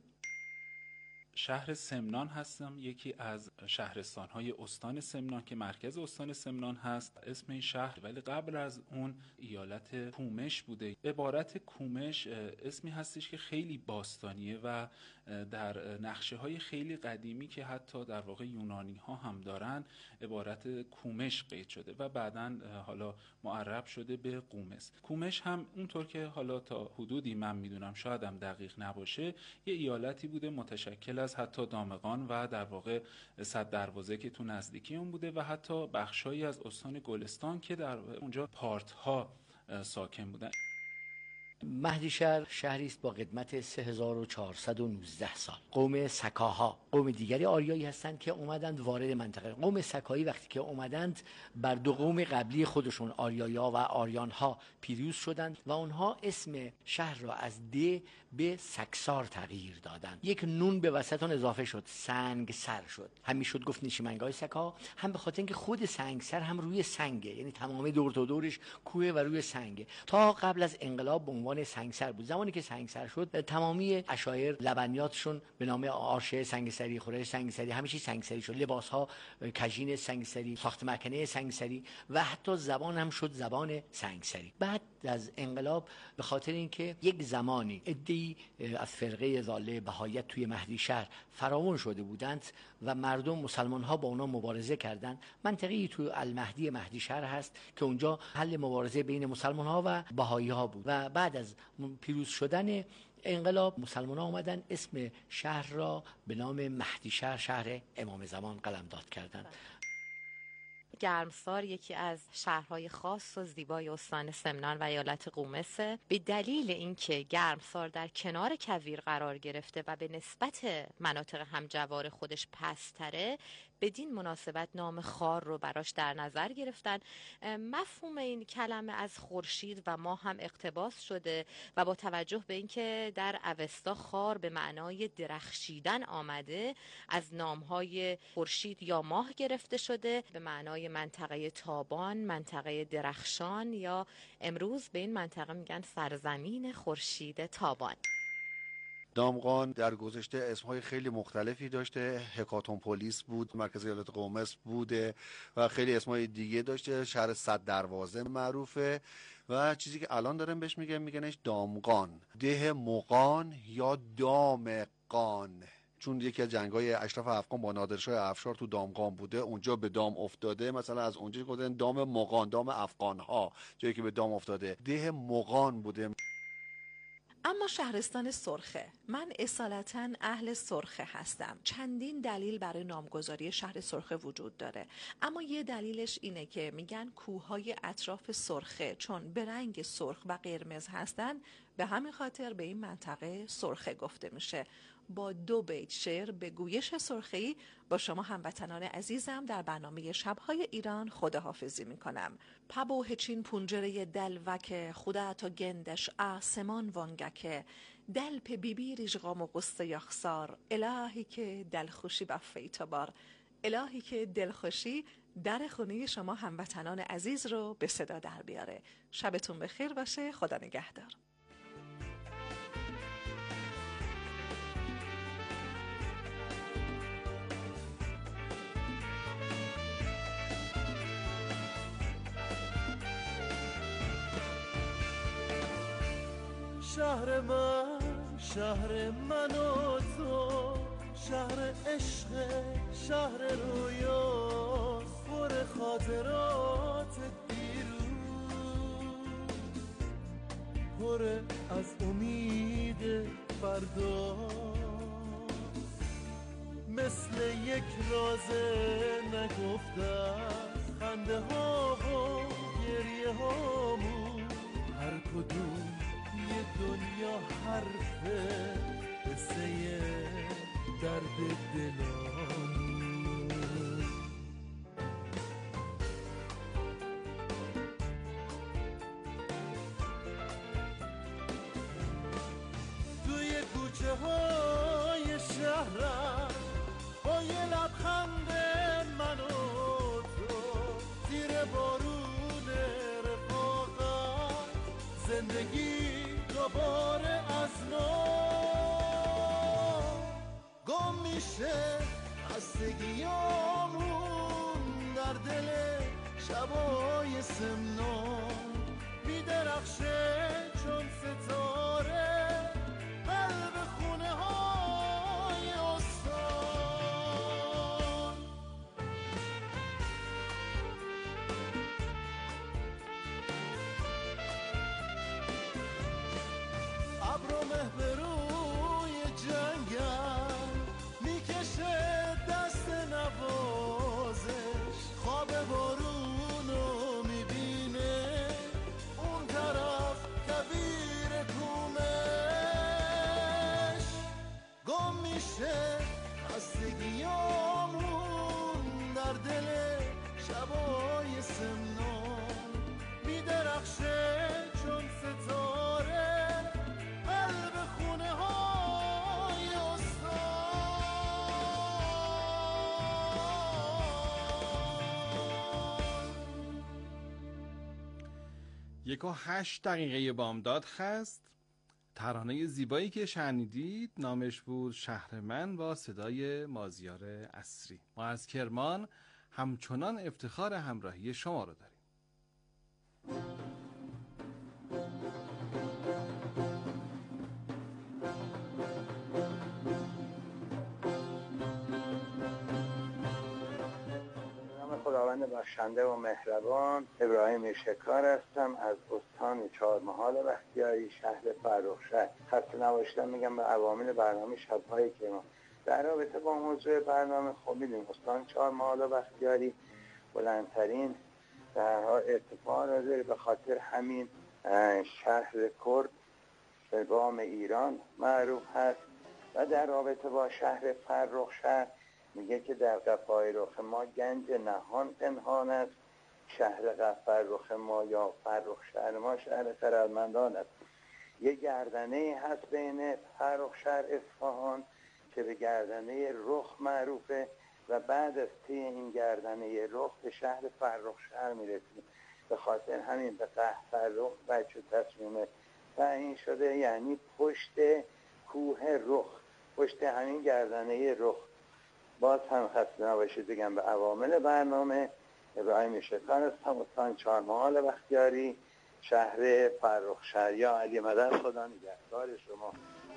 Speaker 6: شهر سمنان هستم، یکی از شهرستان‌های استان سمنان که مرکز استان سمنان هست. اسم این شهر ولی قبل از اون ایالت کومش بوده. عبارت کومش اسمی هستش که خیلی باستانیه و در نقشه‌های خیلی قدیمی که حتی در واقع یونانی ها هم دارن عبارت کومش قید شده و بعداً حالا معرب شده به قومس. کومش هم اونطور که حالا تا حدودی من میدونم، شاید هم دقیق نباشه، یه ایالتی بوده متشکل از حتی دامغان و در واقع صد دروازه که تو نزدیکی اون بوده و حتی بخشایی از استان گلستان که در اونجا پارت ها ساکن بودن.
Speaker 7: مهدیشهر شهری است با قدمت سه هزار و چهارصد و نوزده سال. قوم سکاها قوم دیگری آریایی هستند که اومدند وارد منطقه. قوم سکایی وقتی که اومدند بر دو قوم قبلی خودشون آریایا و آریانها پیروز شدند و اونها اسم شهر را از ده به سکسار تغییر دادند. یک نون به وسط اون اضافه شد، سنگ سر شد. هم میشد گفت نشیمنگای سکا، هم به خاطر اینکه خود سنگ سر هم روی سنگه، یعنی تمام دور تا دورش کوه و روی سنگه. تا قبل از انقلاب به عنوان سنگسر بود. زمانی که سنگسر شد تمامی عشایر لبنیاتشون به نام آرشه سنگسری، خورش سنگسری، همه چیز سنگسری شد. لباس ها کژین سنگسری، ساخت مکنه سنگسری و حتی زبان هم شد زبان سنگسری. بعد از انقلاب به خاطر اینکه یک زمانی عده‌ای از فرقه ضاله بهایت توی مهدیشهر فراوان شده بودند و مردم مسلمان ها با اونا مبارزه کردند، منطقه‌ای تو المهدی مهدیشهر هست که اونجا حل مبارزه بین مسلمان ها و بهایی ها بود و بعد از پیروز شدن انقلاب مسلمان ها اومدن اسم شهر را به نام مهدیشهر، شهر امام زمان قلمداد کردند.
Speaker 8: گرمسار یکی از شهرهای خاص و زیبای استان سمنان و ایالت قومسه. به دلیل اینکه گرمسار در کنار کویر قرار گرفته و به نسبت مناطق همجوار خودش پستره، بدین مناسبت نام خار رو براش در نظر گرفتن. مفهوم این کلمه از خورشید و ماه هم اقتباس شده و با توجه به اینکه در اوستا خار به معنای درخشیدن آمده، از نامهای خورشید یا ماه گرفته شده به معنای منطقه تابان، منطقه درخشان، یا امروز به این منطقه میگن سرزمین خورشید تابان.
Speaker 1: دامغان در گذشته اسمهای خیلی مختلفی داشته، هکاتومپولیس بود، مرکز ایالت قومس بوده و خیلی اسمهای دیگه داشته. شهر صد دروازه معروفه و چیزی که الان دارن بهش میگن میگنش دامغان، ده مغان یا دامغان، چون یکی از جنگ‌های اشراف افغان با نادرشاه افشار تو دامغان بوده، اونجا به دام افتاده، مثلا از اونجا گفتن دام مغان، دام افغان‌ها، جایی که به دام افتاده ده مغان بوده.
Speaker 5: اما شهرستان سرخه، من اصالتاً اهل سرخه هستم. چندین دلیل برای نامگذاری شهر سرخه وجود داره، اما یه دلیلش اینه که میگن کوههای اطراف سرخه چون به رنگ سرخ و قرمز هستن، به همین خاطر به این منطقه سرخه گفته میشه. با دو بیت شعر به گویش سرخه‌ای با شما هموطنان عزیزم در برنامه شب‌های ایران خداحافظی میکنم. پبوه چین پونجره دل وکه خدا تا گندش آسمان وانگکه دل په بیبی ریجغام و قصه یخسار الهی که دلخوشی بفی تبار، الهی که دلخوشی در خونه شما هموطنان عزیز رو به صدا در بیاره. شبتون بخیر باشه. خدا نگهدار.
Speaker 10: شهر من، شهر من و تو، شهر عشق، شهر رویاست، پر خاطرات دیروز، پر از امید فردا، مثل یک راز نگفته خنده ها و گریه هامون، هر کدوم یه دنیا حرفه قصه درد دلامون. توی کوچه های شهرم با یه لبخند من و تو، زیر بارون رفاقت زندگی دوباره از نو گم میشه، خستگیامون در دل شبای سمنان میدرخشه چون ستاره قلب خونه های استان. ابر و مه به روی جنگل میکشه دست نوازش، خواب بارونو میبینه اون طرف کویر کومش، گم میشه خستگیامون در دل شبای سمنان میدرخشه چون ستاره قلب خونه های استان.
Speaker 13: یک و هشت دقیقه بامداد هست. ترانه زیبایی که شنیدید نامش بود شهر من با صدای مازیار عصری. ما از کرمان همچنان افتخار همراهی شما رو داریم.
Speaker 18: خداوند بخشنده و مهربان، ابراهیم شکار هستم از استان چهارمحال بختیاری، شهر فرخشهر. خسته نباشیدم میگم به عوامل برنامه شب‌های کرمان. در رابطه با موضوع برنامه خب میدونیم استان چهارمحال بختیاری بلندترین در حال ارتفاع را داره، به خاطر همین شهر کرد به بام ایران معروف هست. و در رابطه با شهر فرخشهر
Speaker 20: میگه که در قفای رخ ما گنج نهان پنهان است، شهر قفر رخ ما یا فرخ شهر ما شهر خردمندان است. یه گردنه هست بین فرخ شهر اصفهان که به گردنه رخ معروفه و بعد از طی این گردنه رخ به شهر فرخ شهر میرسیم. به خاطر همین به قفر رخ بچه تصمیم تعیین شده، یعنی پشت کوه رخ، پشت همین گردنه رخ. باز هم خسته نباشید بگم به عوامل برنامه. ابراهیم شکار هستم، استان چهارمحال بختیاری، شهر فرخشهر. یا علی مدد، خدا نگهدار شما.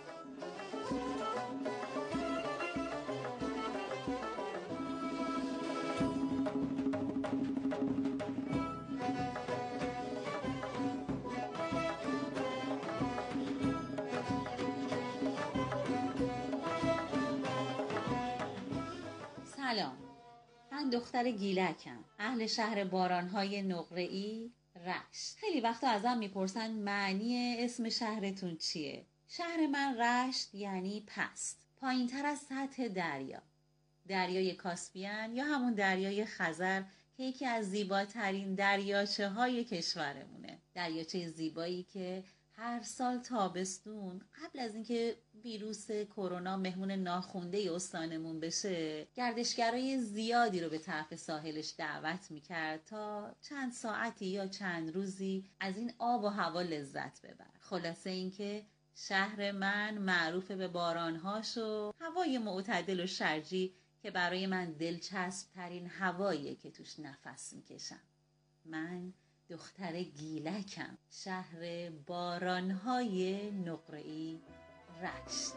Speaker 2: سلام، من دختر گیلکم، اهل شهر بارانهای نقره‌ای رشت. خیلی وقتا ازم میپرسن معنی اسم شهرتون چیه؟ شهر من رشت یعنی پست، پایین تر از سطح دریا، دریای کاسپیان یا همون دریای خزر که یکی از زیباترین دریاچه های کشورمونه. دریاچه زیبایی که هر سال تابستون قبل از اینکه ویروس کرونا مهمون ناخونده استانمون بشه، گردشگرای زیادی رو به طرف ساحلش دعوت میکرد تا چند ساعتی یا چند روزی از این آب و هوا لذت ببر. خلاصه اینکه شهر من معروف به بارانهاش و هوای معتدل و شرجی که برای من دلچسب ترین هواییه که توش نفس میکشم. من دختر گیلکم، شهر بارانهای نقره‌ای رشت.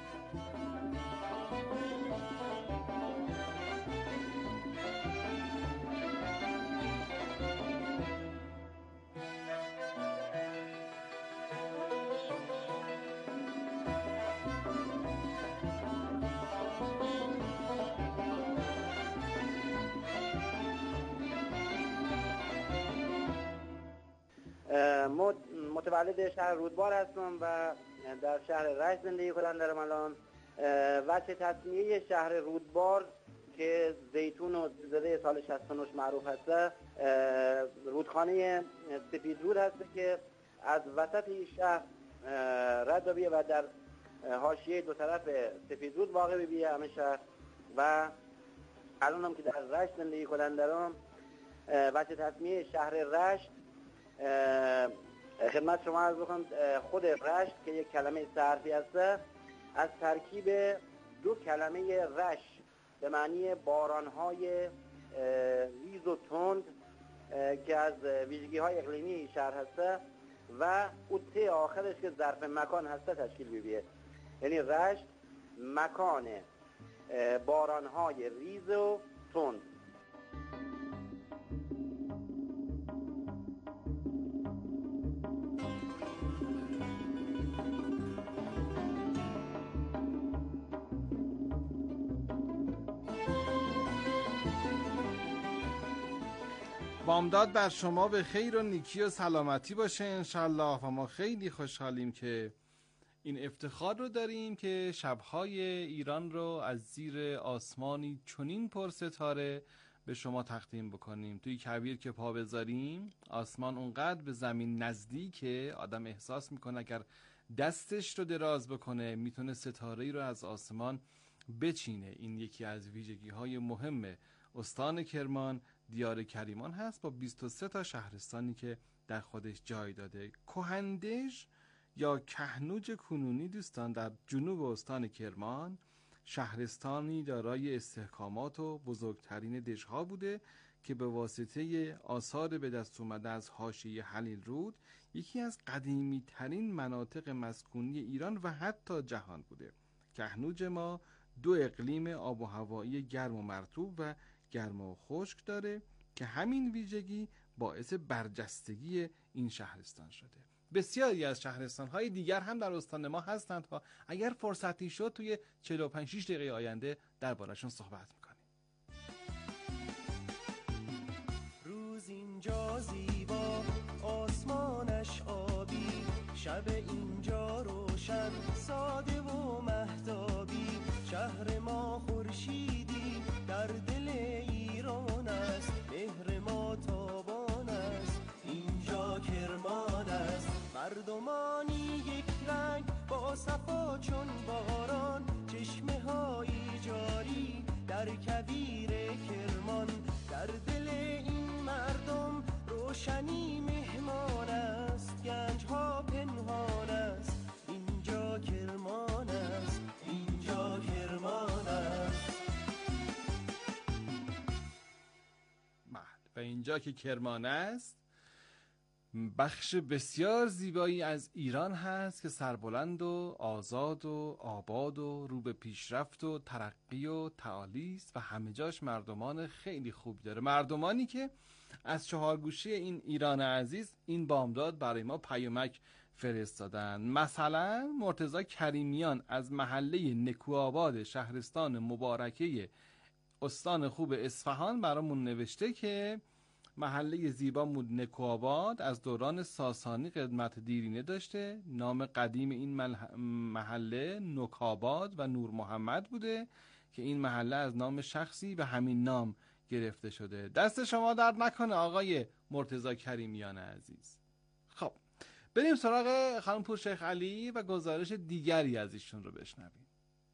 Speaker 9: متولد شهر رودبار هستم و در شهر رشت زندگی کنم دارم الان. وجه تسمیه شهر رودبار که زیتون و زده سال شصت و نه معروف هسته، رودخانه سپید رود هسته که از وسط این شهر رد بیه و در حاشیه دو طرف سپید رود واقع بیه همه شهر. و الان هم که در رشت زندگی کنم دارم. وجه تسمیه شهر رشت خدمت شما عرض بکنم، خود رشت که یک کلمه صرفی هست از ترکیب دو کلمه رش به معنی بارانهای ریز و تند که از ویژگی های اقلیمی شهر هست و اوته آخرش که ظرف مکان هست تشکیل می‌بینه. یعنی رشت مکان بارانهای ریز و تند.
Speaker 13: بامداد بر شما به خیر و نیکی و سلامتی باشه انشالله. و ما خیلی خوشحالیم که این افتخار رو داریم که شبهای ایران رو از زیر آسمانی چنین پرستاره به شما تقدیم بکنیم. توی کویر که پا بذاریم آسمان اونقدر به زمین نزدیکه آدم احساس میکنه اگر دستش رو دراز بکنه میتونه ستاره‌ای رو از آسمان بچینه. این یکی از ویژگی های مهم استان کرمان، دیار کریمان هست با بیست و سه تا شهرستانی که در خودش جای داده. کهندژ یا کهنوج کنونی دوستان در جنوب استان کرمان شهرستانی دارای استحکامات و بزرگترین دژها بوده که به واسطه آثار به دست اومده از حاشیه حلیل رود یکی از قدیمی ترین مناطق مسکونی ایران و حتی جهان بوده. کهنوج ما دو اقلیم آب و هوایی گرم و مرطوب و گرم و خشک داره که همین ویژگی باعث برجستگی این شهرستان شده. بسیاری از شهرستان‌های دیگر هم در استان ما هستند و اگر فرصتی شد توی چهل و پنج شش دقیقه آینده درباره‌شون صحبت می‌کنیم.
Speaker 10: روز اینجا زیبا آسمانش آبی، شب اینجا روشن ساده و مهتابی، شهر ما خورشیدی در دل ایران است، مهر ما تابان است، اینجا کرمان است. مردمانی یک رنگ با صفا چون باران، چشمه هایی جاری در کویر کرمان. در دل این مردم روشنی مهمان است، گنج ها پنهان است، اینجا کرمان است، اینجا کرمان است.
Speaker 13: و اینجا که کرمان است بخش بسیار زیبایی از ایران هست که سربلند و آزاد و آباد و رو به پیشرفت و ترقی و تعالی است و همه جاش مردمان خیلی خوب داره. مردمانی که از چهارگوشه این ایران عزیز این بامداد برای ما پیامک فرستادن. مثلا مرتضی کریمیان از محله نکوآباد شهرستان مبارکه استان خوب اصفهان برامون نوشته که محله زیبا نکوآباد از دوران ساسانی قدمت دیرینه داشته. نام قدیم این محله نکاباد و نور محمد بوده که این محله از نام شخصی به همین نام گرفته شده. دست شما درد نکنه آقای مرتضی کریمیان عزیز. خب بریم سراغ خانم پورشیخ علی و گزارش دیگری از ایشون رو بشنویم.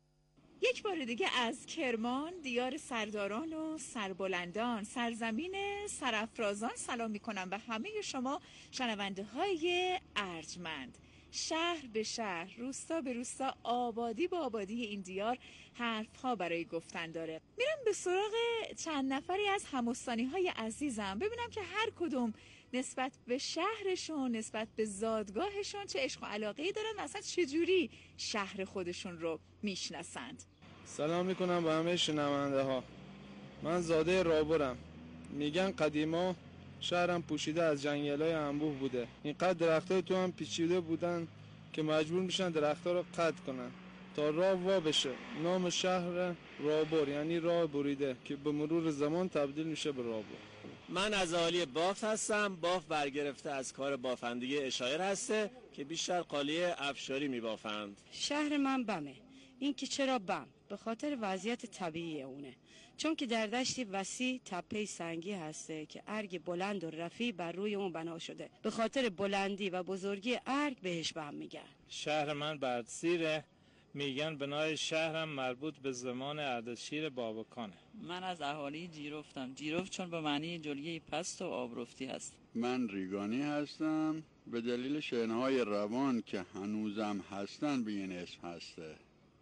Speaker 21: یک بار دیگه از کرمان، دیار سرداران و سربلندان، سرزمین سرافرازان سلام میکنم به همه شما شنونده های ارجمند. شهر به شهر، روستا به روستا، آبادی به آبادی این دیار حرف ها برای گفتن داره. میرم به سراغ چند نفری از همستانی های عزیزم ببینم که هر کدوم نسبت به شهرشون، نسبت به زادگاهشون چه عشق و علاقه‌ای دارن و اصلا چجوری شهر خودشون رو میشناسند.
Speaker 11: سلام میکنم به همه شنونده ها. من زاده رابرم. میگن قدیما شهرم پوشیده از جنگل‌های انبوه بوده. اینقدر درختای تو هم پیچیده بودن که مجبور میشن درختها رو قطع کنن تا راه وا بشه. نام شهر رابر یعنی راه بریده که به مرور زمان تبدیل میشه به رابر.
Speaker 12: من از اهالی بافت هستم. بافت برگرفته از کار بافندگی اشایر هسته که بیشتر قالیه افشاری میبافند.
Speaker 14: شهر من بمه. این که چرا بم؟ به خاطر وضعیت طبیعی اونه. چون که در دشتی وسیع تپه سنگی هسته که ارگ بلند و رفیع بر روی اون بنا شده. به خاطر بلندی و بزرگی ارگ بهش بم میگن.
Speaker 15: شهر من بردسیره. میگن بنای شهرم مربوط به زمان اردشیر بابکانه.
Speaker 25: من از اهالی جیرفتم. جیرفت چون به معنی جلگه پست و آبرفتی هست.
Speaker 26: من ریگانی هستم. به دلیل شعرهای روان که هنوزم هستن به این اسم هسته.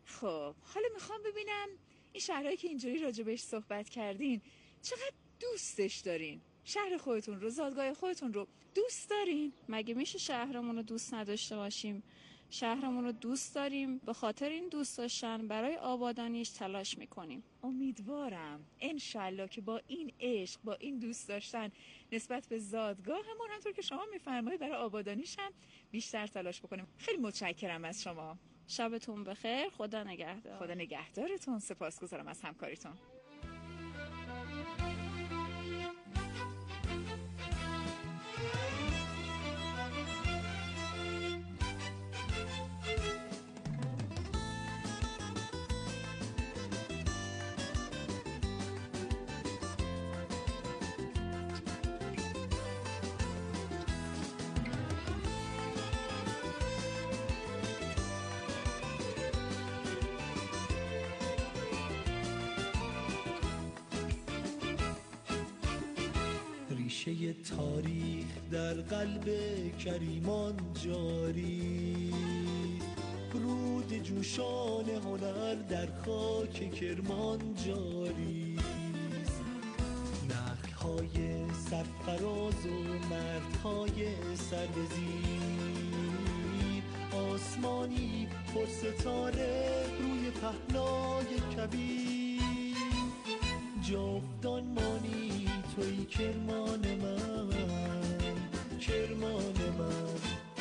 Speaker 21: خب حالا میخوام ببینم این شهرهایی که اینجوری راجبش صحبت کردین چقدر دوستش دارین؟ شهر خودتون رو، زادگاه خودتون رو دوست دارین؟
Speaker 27: مگه میشه شهرمون رو دوست نداشته باشیم؟ شهرمون رو دوست داریم، به خاطر این دوست داشتن برای آبادانیش تلاش میکنیم.
Speaker 21: امیدوارم انشالله که با این عشق، با این دوست داشتن نسبت به زادگاهمون، همونطور که شما میفرمایید برای آبادانیش هم بیشتر تلاش بکنیم. خیلی متشکرم از شما.
Speaker 27: شبتون بخیر. خدا نگهدار.
Speaker 21: خدا نگهدارتون. سپاسگزارم از همکاریتون.
Speaker 10: ریشه تاریخ در قلب کریمان جاری، رود جوشان هنر در خاک کرمان جاری، نخل‌های سرفراز و مردهای سربزیر، آسمانی پر ستاره روی پهنای کبیر، جاودان مانی توی کرمان من، کرمان من.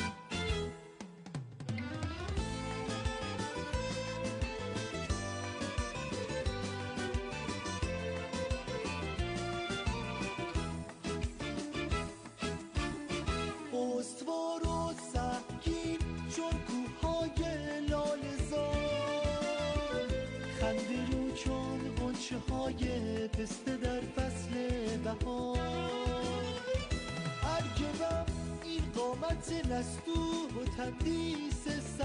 Speaker 10: استوار و سهمگین چون کوههای لاله‌زار، خنده رو چون غنچه خوشه های پسته در فصل بهار، ارگبم این قامت نستوه و تندیس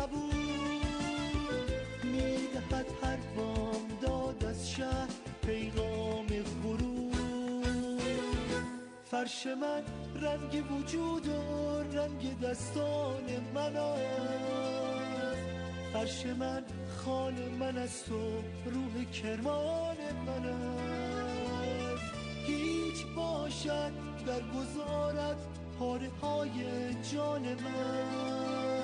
Speaker 10: صبور، میدهد هر وام داد از شهر پیغام غرور. فرش من رنگ وجود و رنگ دستان من است، فرش من خان من است و روح کرمان من است. هیچ باشد در گذارت پاره های جان من،